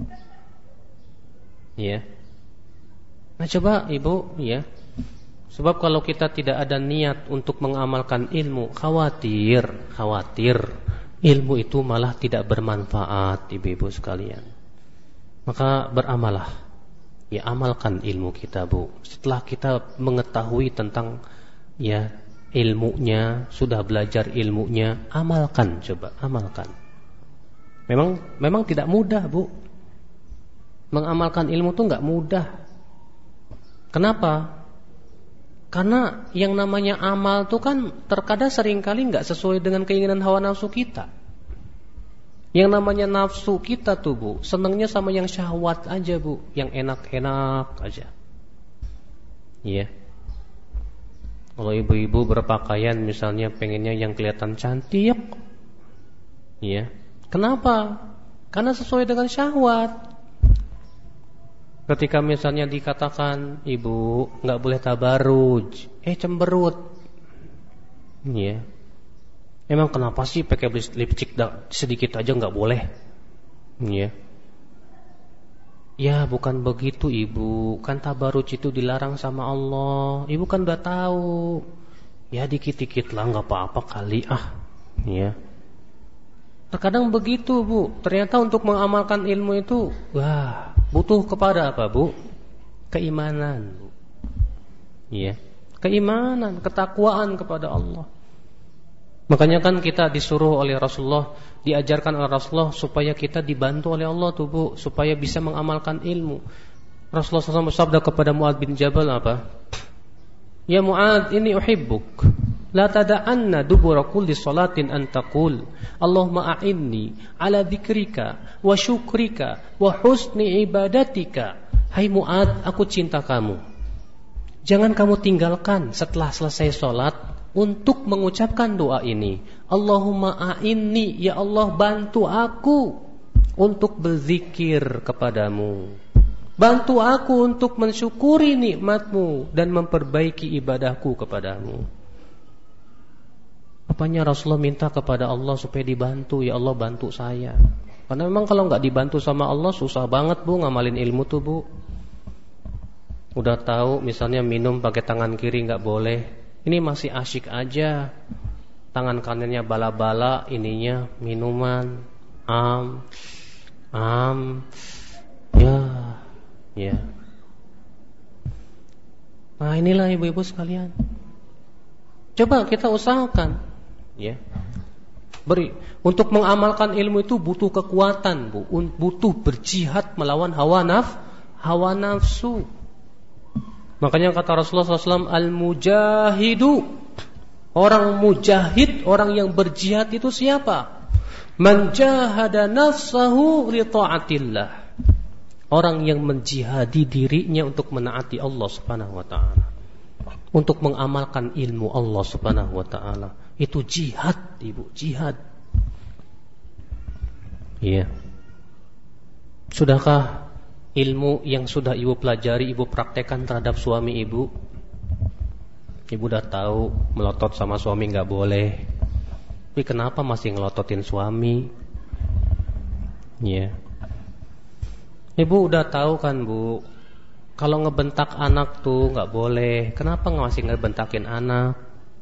Ya. Nah coba Ibu, ya. Sebab kalau kita tidak ada niat untuk mengamalkan ilmu, khawatir, khawatir ilmu itu malah tidak bermanfaat, Ibu-ibu sekalian. Maka beramalah. Ya, amalkan ilmu kita, Bu. Setelah kita mengetahui tentang ya ilmunya, sudah belajar ilmunya, amalkan, coba amalkan. Memang memang tidak mudah, Bu. Mengamalkan ilmu itu enggak mudah. Kenapa? Karena yang namanya amal itu kan terkadang seringkali enggak sesuai dengan keinginan hawa nafsu kita. Yang namanya nafsu kita tuh, Bu, senangnya sama yang syahwat aja, Bu, yang enak-enak aja. Iya. Kalau ibu-ibu berpakaian misalnya pengennya yang kelihatan cantik. Iya. Kenapa? Karena sesuai dengan syahwat. Ketika misalnya dikatakan, ibu nggak boleh tabaruj, eh cemberut, ya. Emang kenapa sih pakai lipstick sedikit aja nggak boleh, ya? Ya bukan begitu ibu, kan tabaruj itu dilarang sama Allah. Ibu kan udah tahu, Ya dikit-dikit lah, nggak apa-apa kali ah, ya. Terkadang begitu Bu. Ternyata untuk mengamalkan ilmu itu, wah, butuh kepada apa Bu? Keimanan Bu. Ya, keimanan, ketakwaan kepada Allah. Makanya kan kita disuruh oleh Rasulullah, diajarkan oleh Rasulullah supaya kita dibantu oleh Allah tuh Bu, supaya bisa mengamalkan ilmu. Rasulullah shallallahu alaihi wasallam bersabda kepada Mu'adz bin Jabal apa? Ya Mu'adz, inni uhibbuk. La tada'anna dubura kulli salatin an taqul Allahumma a'inni ala dzikrika wa syukrika wa husni ibadatika. Hai Mu'adz, aku cinta kamu. Jangan kamu tinggalkan setelah selesai salat untuk mengucapkan doa ini. Allahumma a'inni, ya Allah bantu aku untuk berzikir kepadamu. Bantu aku untuk mensyukuri nikmat-Mu dan memperbaiki ibadahku kepadamu. Apanya Rasulullah minta kepada Allah supaya dibantu, ya Allah bantu saya. Karena memang kalau nggak dibantu sama Allah susah banget Bu ngamalin ilmu tuh Bu. Udah tahu misalnya minum pakai tangan kiri nggak boleh, ini masih asyik aja. Tangan kanannya bala-bala, ininya minuman, am, am, ya. Ya. Nah inilah ibu-ibu sekalian. Coba kita usahakan, ya. Beri untuk mengamalkan ilmu itu butuh kekuatan, Bu. Butuh berjihad melawan hawa naf, hawa nafsu. Makanya kata Rasulullah shallallahu alaihi wasallam, al-mujahidu, orang mujahid, orang yang berjihad itu siapa? Man jahada nafsahu li ta'atillah. Orang yang menjihadi dirinya untuk menaati Allah Subhanahu wa taala, untuk mengamalkan ilmu Allah Subhanahu wa taala. Itu jihad, Ibu, jihad. Iya. Sudahkah ilmu yang sudah Ibu pelajari Ibu praktekkan terhadap suami Ibu? Ibu udah tahu melotot sama suami enggak boleh. Tapi kenapa masih ngelototin suami? Iya. Ibu udah tahu kan Bu, kalau ngebentak anak tuh nggak boleh. Kenapa masih ngebentakin anak?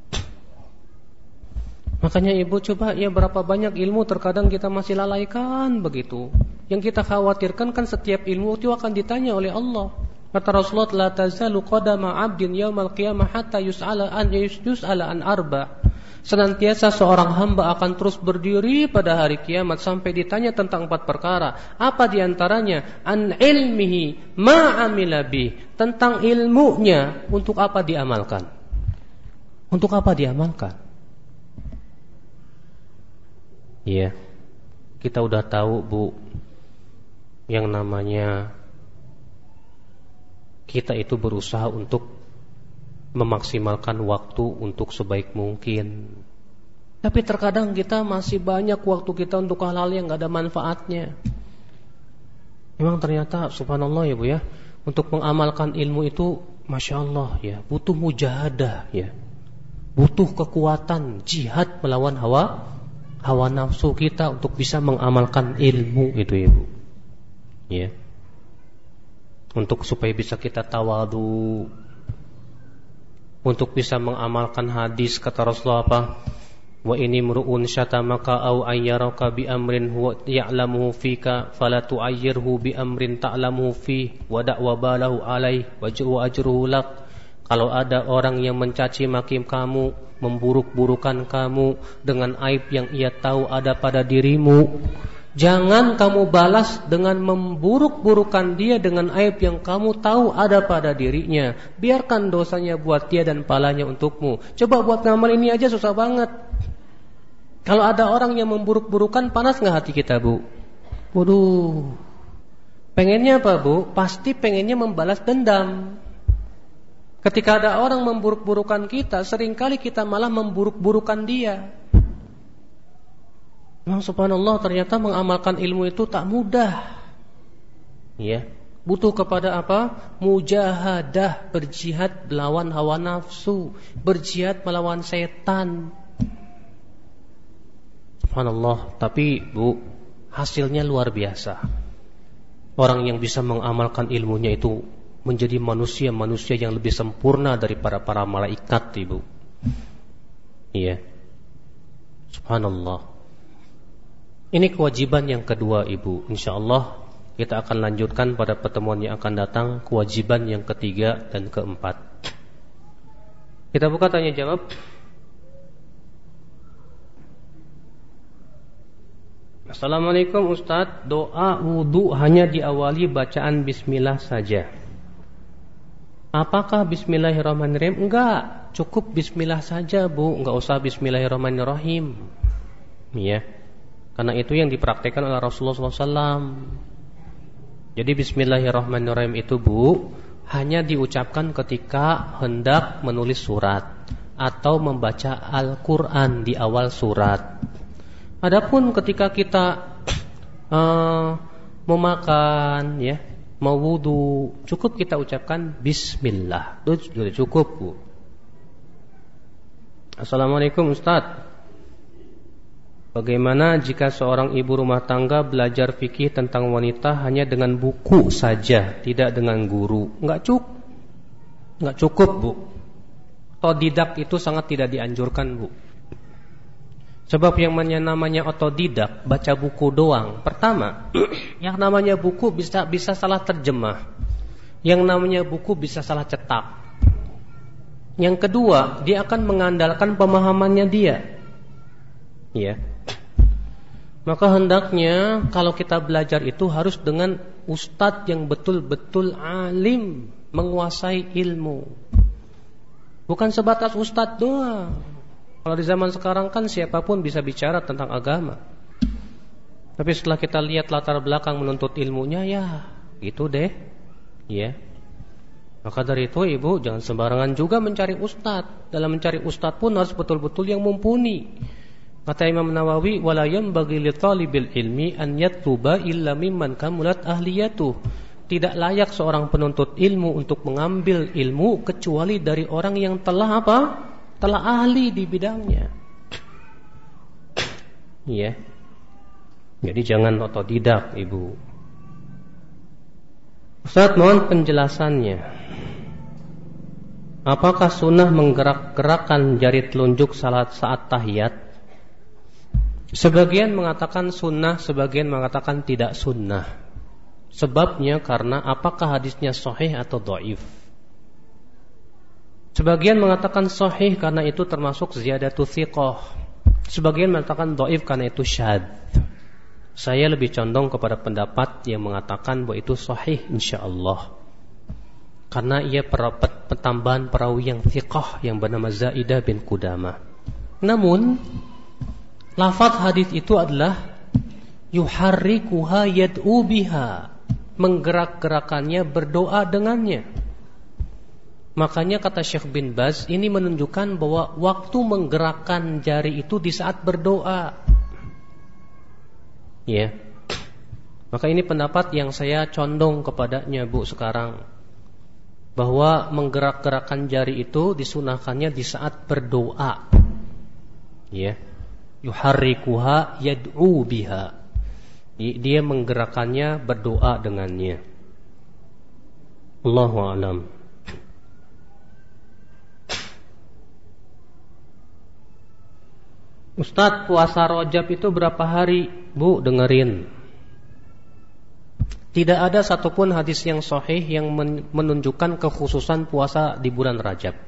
Makanya Ibu coba ya berapa banyak ilmu terkadang kita masih lalaikan begitu. Yang kita khawatirkan kan setiap ilmu itu akan ditanya oleh Allah. Kata Rasulullah, la tazalu qadama 'abdin yaumal qiyamah hatta yus'ala an yus'ala an arba'. Senantiasa seorang hamba akan terus berdiri pada hari kiamat sampai ditanya tentang empat perkara. Apa diantaranya? An ilmihi ma'amila bih. Tentang ilmunya, untuk apa diamalkan? Untuk apa diamalkan? Iya. Kita udah tahu Bu, yang namanya kita itu berusaha untuk memaksimalkan waktu untuk sebaik mungkin. Tapi terkadang kita masih banyak waktu kita untuk hal-hal yang gak ada manfaatnya. Memang ternyata subhanallah ya Bu ya, untuk mengamalkan ilmu itu Masya Allah ya, butuh mujahadah ya, butuh kekuatan jihad melawan hawa hawa nafsu kita untuk bisa mengamalkan ilmu itu ya Bu ya. Untuk supaya bisa kita tawadu, untuk bisa mengamalkan hadis kata Rasulullah apa? Wa ini mru'un syatamaka au ayyaraka bi amrin huwa ya'lamuhu fika fala tu'ayyirhu bi amrin ta'lamuhu fi wa da'wa balahu alaihi wa ajruhu lak. Kalau ada orang yang mencaci maki kamu, memburuk-burukan kamu dengan aib yang ia tahu ada pada dirimu, jangan kamu balas dengan memburuk-burukan dia dengan aib yang kamu tahu ada pada dirinya. Biarkan dosanya buat dia dan pahalanya untukmu. Coba buat ngamal ini aja susah banget. Kalau ada orang yang memburuk-burukan, panas gak hati kita Bu? Waduh, pengennya apa Bu? Pasti pengennya membalas dendam. Ketika ada orang memburuk-burukan kita, seringkali kita malah memburuk-burukan dia. Memang subhanallah ternyata mengamalkan ilmu itu tak mudah. Ya, butuh kepada apa? Mujahadah, berjihad melawan hawa nafsu, berjihad melawan setan. Subhanallah, tapi Bu, hasilnya luar biasa. Orang yang bisa mengamalkan ilmunya itu menjadi manusia-manusia yang lebih sempurna dari para para malaikat, Ibu. Iya. Subhanallah. Ini kewajiban yang kedua, Ibu. Insyaallah kita akan lanjutkan pada pertemuan yang akan datang kewajiban yang ketiga dan keempat. Kita buka tanya jawab. Assalamualaikum Ustaz, doa wudu hanya diawali bacaan bismillah saja. Apakah bismillahirrahmanirrahim? Enggak, cukup bismillah saja, Bu. Enggak usah bismillahirrahmanirrahim. Ya. Karena itu yang dipraktikkan oleh Rasulullah shallallahu alaihi wasallam. Jadi bismillahirrahmanirrahim itu, Bu, hanya diucapkan ketika hendak menulis surat atau membaca Al-Quran di awal surat. Adapun ketika kita uh, mau makan, ya, mau wudu, cukup kita ucapkan bismillah. Itu sudah cukup, Bu. Assalamualaikum Ustaz. Bagaimana jika seorang ibu rumah tangga belajar fikih tentang wanita hanya dengan buku saja, tidak dengan guru? Enggak cukup. Enggak cukup, Bu. Otodidak itu sangat tidak dianjurkan, Bu. Sebab yang namanya otodidak, baca buku doang. Pertama, yang namanya buku bisa bisa salah terjemah. Yang namanya buku bisa salah cetak. Yang kedua, dia akan mengandalkan pemahamannya dia. Ya. Maka hendaknya kalau kita belajar itu harus dengan ustadz yang betul-betul alim, menguasai ilmu. Bukan sebatas ustadz doang. Kalau di zaman sekarang kan siapapun bisa bicara tentang agama. Tapi setelah kita lihat latar belakang menuntut ilmunya, ya gitu deh. Ya. Maka dari itu, Ibu, jangan sembarangan juga mencari ustadz. Dalam mencari ustadz pun harus betul-betul yang mumpuni. Kata Imam Nawawi, wala yanbaghi li talibil ilmi an yatluba illa mimman kamulat ahliyatuh. Tidak layak seorang penuntut ilmu untuk mengambil ilmu kecuali dari orang yang telah apa? Telah ahli di bidangnya. Iya. Jadi jangan otodidak, Ibu. Ustaz, mohon penjelasannya. Apakah sunnah menggerak-gerakkan jari telunjuk saat saat tahiyat? Sebagian mengatakan sunnah, sebagian mengatakan tidak sunnah. Sebabnya karena apakah hadisnya sahih atau dhaif. Sebagian mengatakan sahih karena itu termasuk ziyadatu thiqah. Sebagian mengatakan dhaif karena itu syadz. Saya lebih condong kepada pendapat yang mengatakan bahwa itu sahih insyaallah. Karena ia pertambahan perawi yang thiqah yang bernama Zaidah bin Qudamah. Namun lafaz hadis itu adalah yuharrikuha yad'u biha, menggerak-gerakannya, berdoa dengannya. Makanya kata Syekh bin Baz, ini menunjukkan bahwa waktu menggerakkan jari itu di saat berdoa. Ya. Maka ini pendapat yang saya condong kepadanya, Bu, sekarang. Bahwa menggerak-gerakkan jari itu disunahkannya di saat berdoa. Ya. Yuharrikuha yad'u biha. Dia menggerakkannya, berdoa dengannya. Allahu a'lam. Ustaz, puasa Rajab itu berapa hari? Bu, dengerin. Tidak ada satupun hadis yang sahih yang menunjukkan kekhususan puasa di bulan Rajab.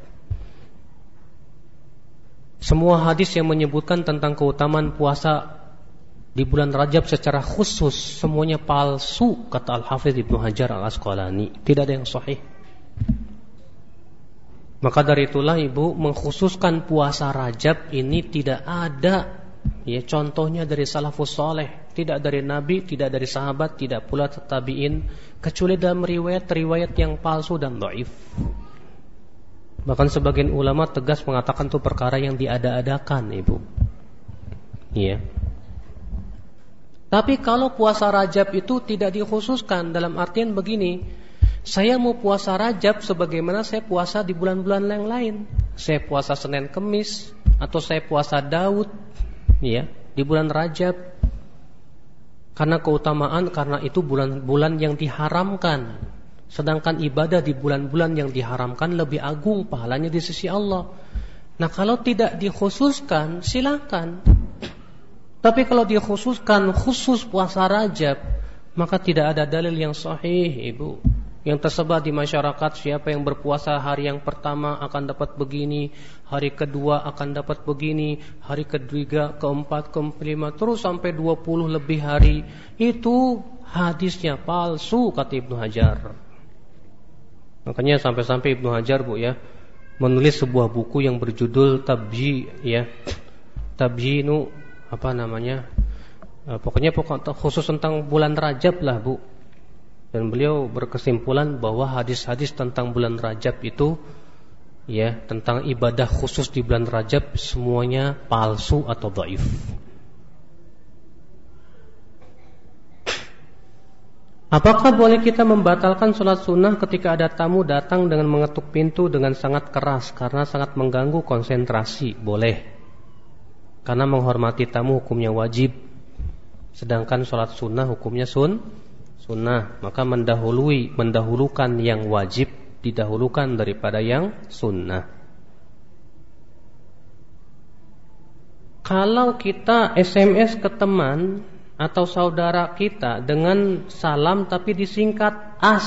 Semua hadis yang menyebutkan tentang keutamaan puasa di bulan Rajab secara khusus semuanya palsu, kata Al-Hafidz Ibnu Hajar Al-Asqalani. Tidak ada yang sahih. Maka dari itulah, Ibu, mengkhususkan puasa Rajab ini tidak ada ya contohnya dari salafus saleh, tidak dari Nabi, tidak dari sahabat, tidak pula tabi'in, kecuali dalam riwayat-riwayat yang palsu dan dhaif. Bahkan sebagian ulama tegas mengatakan itu perkara yang diada-adakan, Ibu. Iya. Tapi kalau puasa Rajab itu tidak dikhususkan, dalam artian begini, saya mau puasa Rajab sebagaimana saya puasa di bulan-bulan yang lain. Saya puasa Senin Kemis, atau saya puasa Daud, ya, di bulan Rajab. Karena keutamaan, karena itu bulan-bulan yang diharamkan. Sedangkan ibadah di bulan-bulan yang diharamkan lebih agung pahalanya di sisi Allah. Nah, kalau tidak dikhususkan, silakan. Tapi kalau dikhususkan khusus puasa Rajab, maka tidak ada dalil yang sahih, Ibu. Yang tersebar di masyarakat, siapa yang berpuasa hari yang pertama akan dapat begini, hari kedua akan dapat begini, hari ketiga, keempat, kelima, terus sampai dua puluh lebih hari. Itu hadisnya palsu, kata Ibnu Hajar. Makanya sampai-sampai Ibnu Hajar, Bu, ya, menulis sebuah buku yang berjudul Tabji, ya, Tabjinu, apa namanya? Pokoknya pokok khusus tentang bulan Rajab lah, Bu. Dan beliau berkesimpulan bahwa hadis-hadis tentang bulan Rajab itu, ya, tentang ibadah khusus di bulan Rajab semuanya palsu atau dhaif. Apakah boleh kita membatalkan sholat sunnah ketika ada tamu datang dengan mengetuk pintu dengan sangat keras karena sangat mengganggu konsentrasi? Boleh, karena menghormati tamu hukumnya wajib, sedangkan sholat sunnah hukumnya sun sunnah. Maka mendahului mendahulukan yang wajib didahulukan daripada yang sunnah. Kalau kita S M S ke teman atau saudara kita dengan salam tapi disingkat as,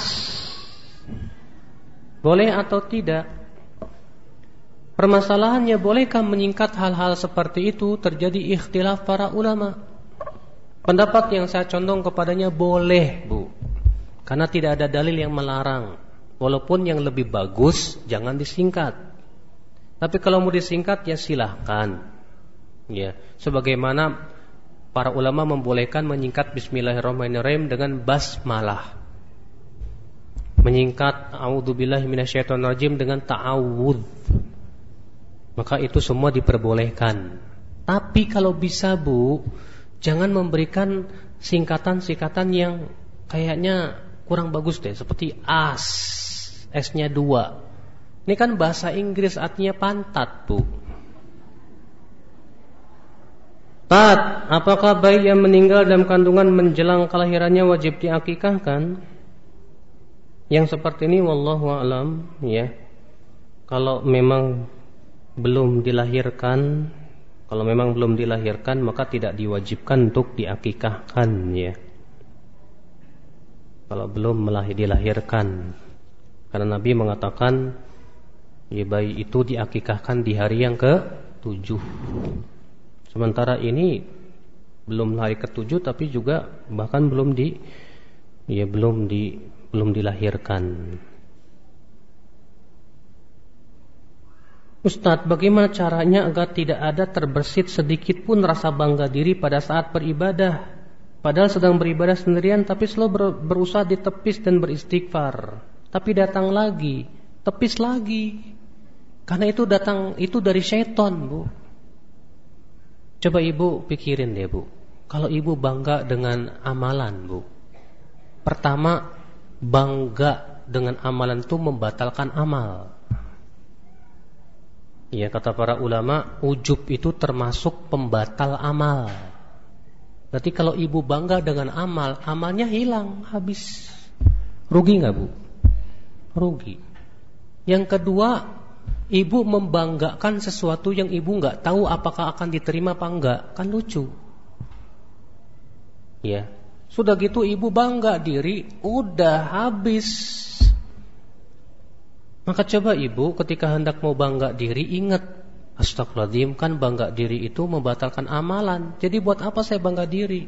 boleh atau tidak? Permasalahannya, bolehkah menyingkat hal-hal seperti itu? Terjadi ikhtilaf para ulama. Pendapat yang saya condong kepadanya boleh, Bu, karena tidak ada dalil yang melarang. Walaupun yang lebih bagus jangan disingkat. Tapi kalau mau disingkat ya silahkan. Ya, sebagaimana para ulama membolehkan menyingkat Bismillahirrahmanirrahim dengan basmalah. Menyingkat A'udzubillahi minasyaitonirrajim dengan ta'awudz. Maka itu semua diperbolehkan. Tapi kalau bisa, Bu, jangan memberikan singkatan-singkatan yang kayaknya kurang bagus deh, seperti as, S-nya dua. Ini kan bahasa Inggris, artinya pantat, Bu. Tat, apakah bayi yang meninggal dalam kandungan menjelang kelahirannya wajib diakikahkan? Yang seperti ini wallahu a'lam, ya. Kalau memang belum dilahirkan, Kalau memang belum dilahirkan maka tidak diwajibkan untuk diakikahkan, ya. Kalau belum melahir dilahirkan, karena Nabi mengatakan ya, bayi itu diakikahkan di hari yang ketujuh. Sementara ini belum hari ketujuh tapi juga bahkan belum di ya belum di belum dilahirkan. Ustadz, bagaimana caranya agar tidak ada terbersit sedikit pun rasa bangga diri pada saat beribadah? Padahal sedang beribadah sendirian tapi selalu ber, berusaha ditepis dan beristighfar. Tapi datang lagi, tepis lagi. Karena itu datang itu dari syaitan, Bu. Coba Ibu pikirin deh, Bu. Kalau Ibu bangga dengan amalan, Bu. Pertama, bangga dengan amalan itu membatalkan amal. Ya, kata para ulama, ujub itu termasuk pembatal amal. Berarti kalau Ibu bangga dengan amal, amalnya hilang, habis. Rugi gak, Bu? Rugi. Yang kedua, Ibu membanggakan sesuatu yang Ibu gak tahu apakah akan diterima apa enggak. Kan lucu. Ya, sudah gitu Ibu bangga diri, udah habis. Maka coba Ibu ketika hendak mau bangga diri, ingat, astagfirullahaladzim, kan bangga diri itu membatalkan amalan. Jadi buat apa saya bangga diri?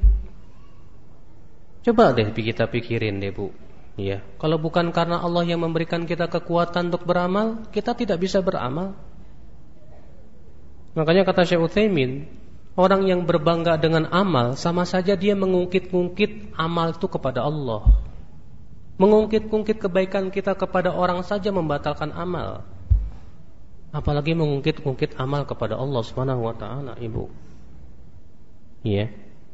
Coba deh kita pikirin deh, Bu. Ya, kalau bukan karena Allah yang memberikan kita kekuatan untuk beramal, kita tidak bisa beramal. Makanya kata Syekh Utsaimin, orang yang berbangga dengan amal sama saja dia mengungkit-ungkit amal itu kepada Allah. Mengungkit-ungkit kebaikan kita kepada orang saja membatalkan amal. Apalagi mengungkit-ungkit amal kepada Allah Subhanahu wa taala, Ibu. Iya.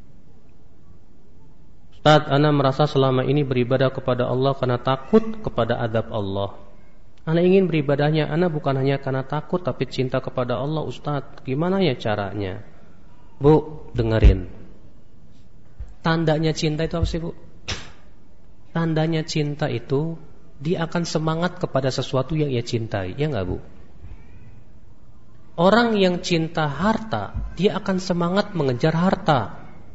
Ustaz, ana merasa selama ini beribadah kepada Allah karena takut kepada azab Allah. Ana ingin beribadahnya, ana bukan hanya karena takut tapi cinta kepada Allah, Ustaz. Gimana ya caranya? Bu, dengerin. Tandanya cinta itu apa sih, Bu? Tandanya cinta itu dia akan semangat kepada sesuatu yang ia cintai, ya enggak, Bu? Orang yang cinta harta, dia akan semangat mengejar harta.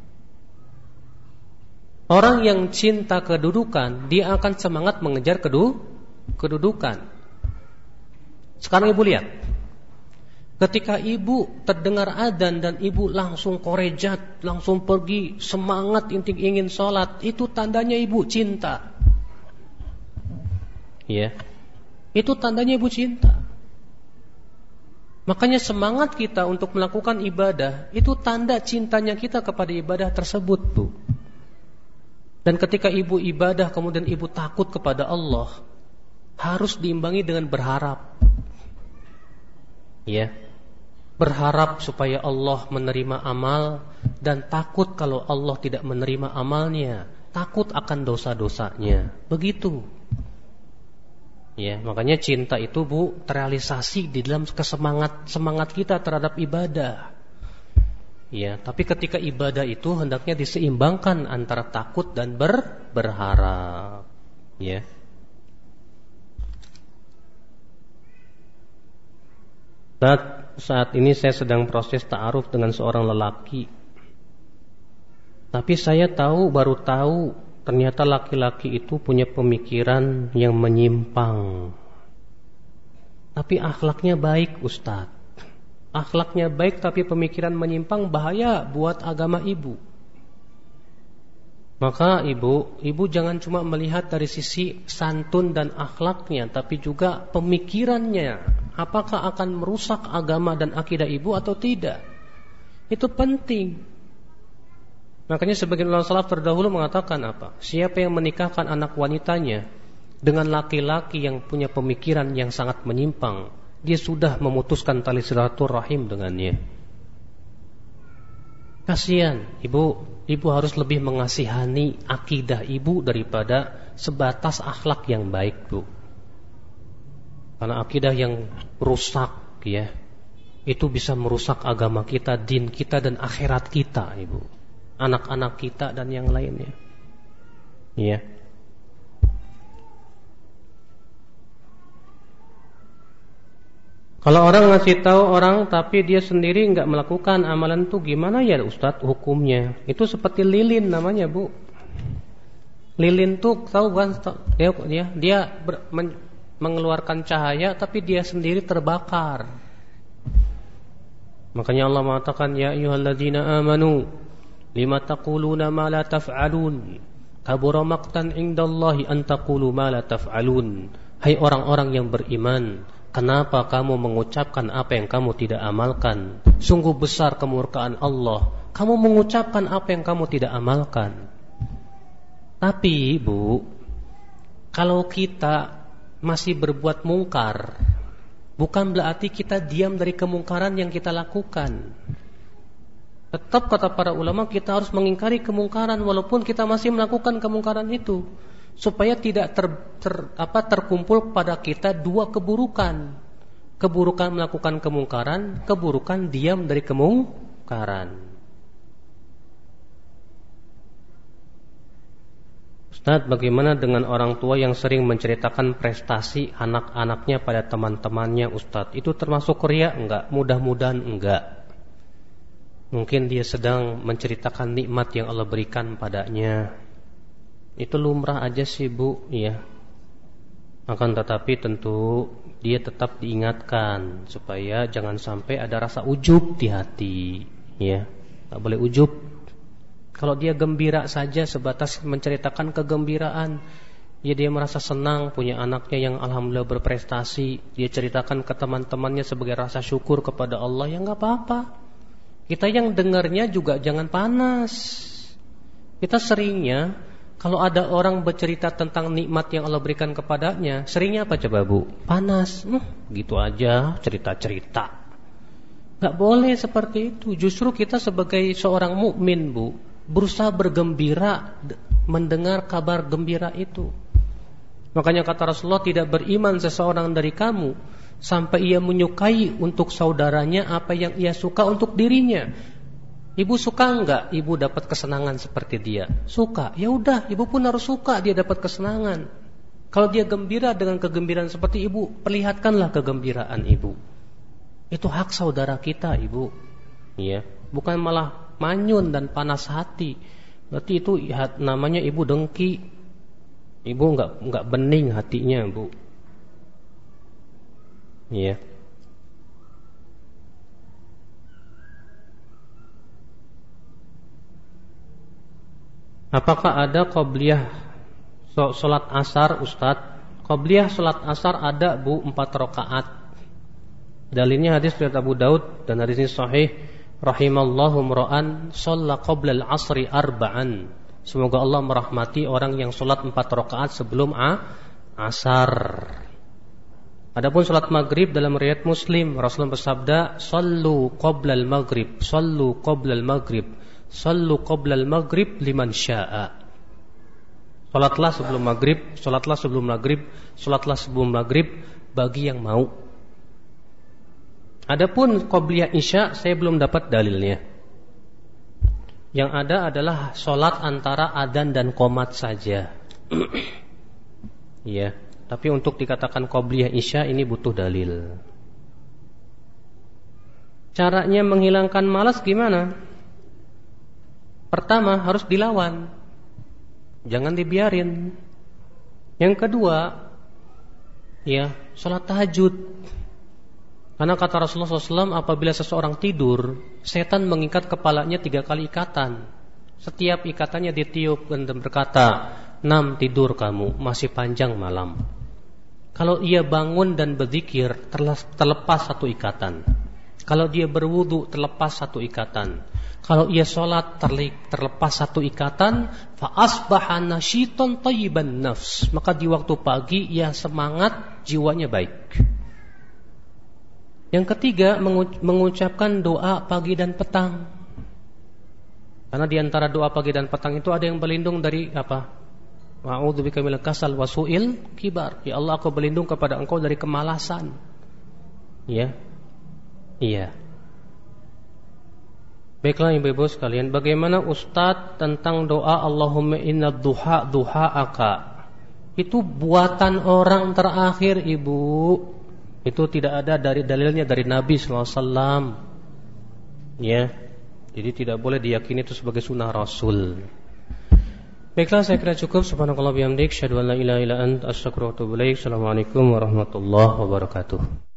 Orang yang cinta kedudukan, dia akan semangat mengejar kedu kedudukan. Sekarang ibu lihat, ketika ibu terdengar adzan dan ibu langsung korejat, langsung pergi semangat intik ingin sholat, itu tandanya ibu cinta. Ya, itu tandanya ibu cinta. Makanya semangat kita untuk melakukan ibadah itu tanda cintanya kita kepada ibadah tersebut, Bu. Dan ketika ibu ibadah kemudian ibu takut kepada Allah, harus diimbangi dengan berharap. Ya. Berharap supaya Allah menerima amal dan takut kalau Allah tidak menerima amalnya, takut akan dosa-dosanya. Begitu. Ya, makanya cinta itu, Bu, terrealisasi di dalam kesemangat semangat kita terhadap ibadah. Ya, tapi ketika ibadah itu hendaknya diseimbangkan antara takut dan ber, berharap. Ya. Saat, saat ini saya sedang proses ta'aruf dengan seorang lelaki. Tapi saya tahu, baru tahu ternyata laki-laki itu punya pemikiran yang menyimpang. Tapi akhlaknya baik, Ustadz. Akhlaknya baik tapi pemikiran menyimpang, bahaya buat agama ibu. Maka ibu, ibu jangan cuma melihat dari sisi santun dan akhlaknya, tapi juga pemikirannya. Apakah akan merusak agama dan akidah ibu atau tidak? Itu penting. Makanya sebagian ulama salaf terdahulu mengatakan apa? Siapa yang menikahkan anak wanitanya dengan laki-laki yang punya pemikiran yang sangat menyimpang, dia sudah memutuskan tali silaturahim dengannya. Kasihan, ibu, ibu harus lebih mengasihani akidah ibu daripada sebatas akhlak yang baik, Bu. Karena akidah yang rusak, ya, itu bisa merusak agama kita, din kita dan akhirat kita, ibu. Anak-anak kita dan yang lainnya. Ya. Kalau orang ngasih tahu orang tapi dia sendiri nggak melakukan amalan itu gimana ya Ustadz hukumnya? Itu seperti lilin namanya, Bu. Lilin tuh tahu kan dia dia, dia ber, men, mengeluarkan cahaya tapi dia sendiri terbakar. Makanya Allah mengatakan ya ayyuhalladzina amanu lima taquluna ma la taf'alun kabura maqtan indallahi an taqulu ma la taf'alun. Hai orang-orang yang beriman, kenapa kamu mengucapkan apa yang kamu tidak amalkan? Sungguh besar kemurkaan Allah, kamu mengucapkan apa yang kamu tidak amalkan. Tapi Bu, kalau kita masih berbuat mungkar, bukan berarti kita diam dari kemungkaran yang kita lakukan. Tetap kata para ulama kita harus mengingkari kemungkaran walaupun kita masih melakukan kemungkaran itu, supaya tidak ter, ter, apa, terkumpul pada kita dua keburukan. Keburukan melakukan kemungkaran, keburukan diam dari kemungkaran. Ustadz, bagaimana dengan orang tua yang sering menceritakan prestasi anak-anaknya pada teman-temannya, Ustadz? Itu termasuk riya enggak? Mudah-mudahan enggak. Mungkin dia sedang menceritakan nikmat yang Allah berikan padanya. Itu lumrah aja sih, Bu, ya. Akan tetapi tentu dia tetap diingatkan supaya jangan sampai ada rasa ujub di hati, ya. Tak boleh ujub. Kalau dia gembira saja sebatas menceritakan kegembiraan, ya dia merasa senang punya anaknya yang alhamdulillah berprestasi, dia ceritakan ke teman-temannya sebagai rasa syukur kepada Allah, ya enggak apa-apa. Kita yang dengarnya juga jangan panas. Kita seringnya kalau ada orang bercerita tentang nikmat yang Allah berikan kepadanya, seringnya apa coba, Bu? Panas. Hmm, gitu aja cerita-cerita. Gak boleh seperti itu. Justru kita sebagai seorang mukmin, Bu, berusaha bergembira mendengar kabar gembira itu. Makanya kata Rasulullah, tidak beriman seseorang dari kamu sampai ia menyukai untuk saudaranya apa yang ia suka untuk dirinya. Ibu suka enggak ibu dapat kesenangan seperti dia? Suka. Ya udah, ibu pun harus suka dia dapat kesenangan. Kalau dia gembira dengan kegembiraan seperti ibu, perlihatkanlah kegembiraan ibu. Itu hak saudara kita, Ibu. Ya, bukan malah manyun dan panas hati. Berarti itu namanya Ibu dengki. Ibu enggak enggak bening hatinya, Bu. Ya. Apakah ada qobliyah salat asar, Ustaz? Qobliyah salat asar ada, Bu, empat rakaat. Dalilnya hadis riwayat Abu Daud dan hadis ini sahih. Rahimallahu mra'an shalla qabla al-'asri arba'an. Semoga Allah merahmati orang yang salat empat rakaat sebelum a, asar. Adapun salat maghrib dalam riwayat Muslim, Rasulullah bersabda, "Shallu qabla al-maghrib, shallu qabla al-maghrib, shallu qabla al-maghrib liman syaa." Salatlah sebelum maghrib, salatlah sebelum maghrib, salatlah sebelum maghrib bagi yang mau. Adapun qobliyah isya saya belum dapat dalilnya. Yang ada adalah salat antara adzan dan qomat saja. Ya, tapi untuk dikatakan qobliyah isya ini butuh dalil. Caranya menghilangkan malas gimana? Pertama harus dilawan. Jangan dibiarin. Yang kedua, ya, salat tahajud. Karena kata Rasulullah shallallahu alaihi wasallam, apabila seseorang tidur, setan mengikat kepalanya tiga kali ikatan. Setiap ikatannya ditiup dan berkata, "Nam, tidur kamu, masih panjang malam." Kalau ia bangun dan berzikir, terlepas satu ikatan. Kalau dia berwudu, terlepas satu ikatan. Kalau ia sholat, terlepas satu ikatan. Fa asbaha nashiton thayyiban nafs. Maka di waktu pagi ia semangat, jiwanya baik. Yang ketiga, mengucapkan doa pagi dan petang. Karena di antara doa pagi dan petang itu ada yang berlindung dari apa? A'udzubika minal kasal wa su'il kibar. Ya Allah, aku berlindung kepada Engkau dari kemalasan. Ya. Iya. Baiklah ibu-ibu sekalian, bagaimana Ustadz tentang doa Allahumma inna duha duha'aka? Itu buatan orang terakhir, Ibu. Itu tidak ada dari dalilnya dari Nabi sallallahu alaihi wasallam. Ya. Jadi tidak boleh diyakini itu sebagai sunnah Rasul. Baiklah, saya kira cukup. Subhanakallah bihamdik, asyhadu an la ilaha illa anta, astaghfiruka wa atubu ilaik. Assalamualaikum warahmatullahi wabarakatuh.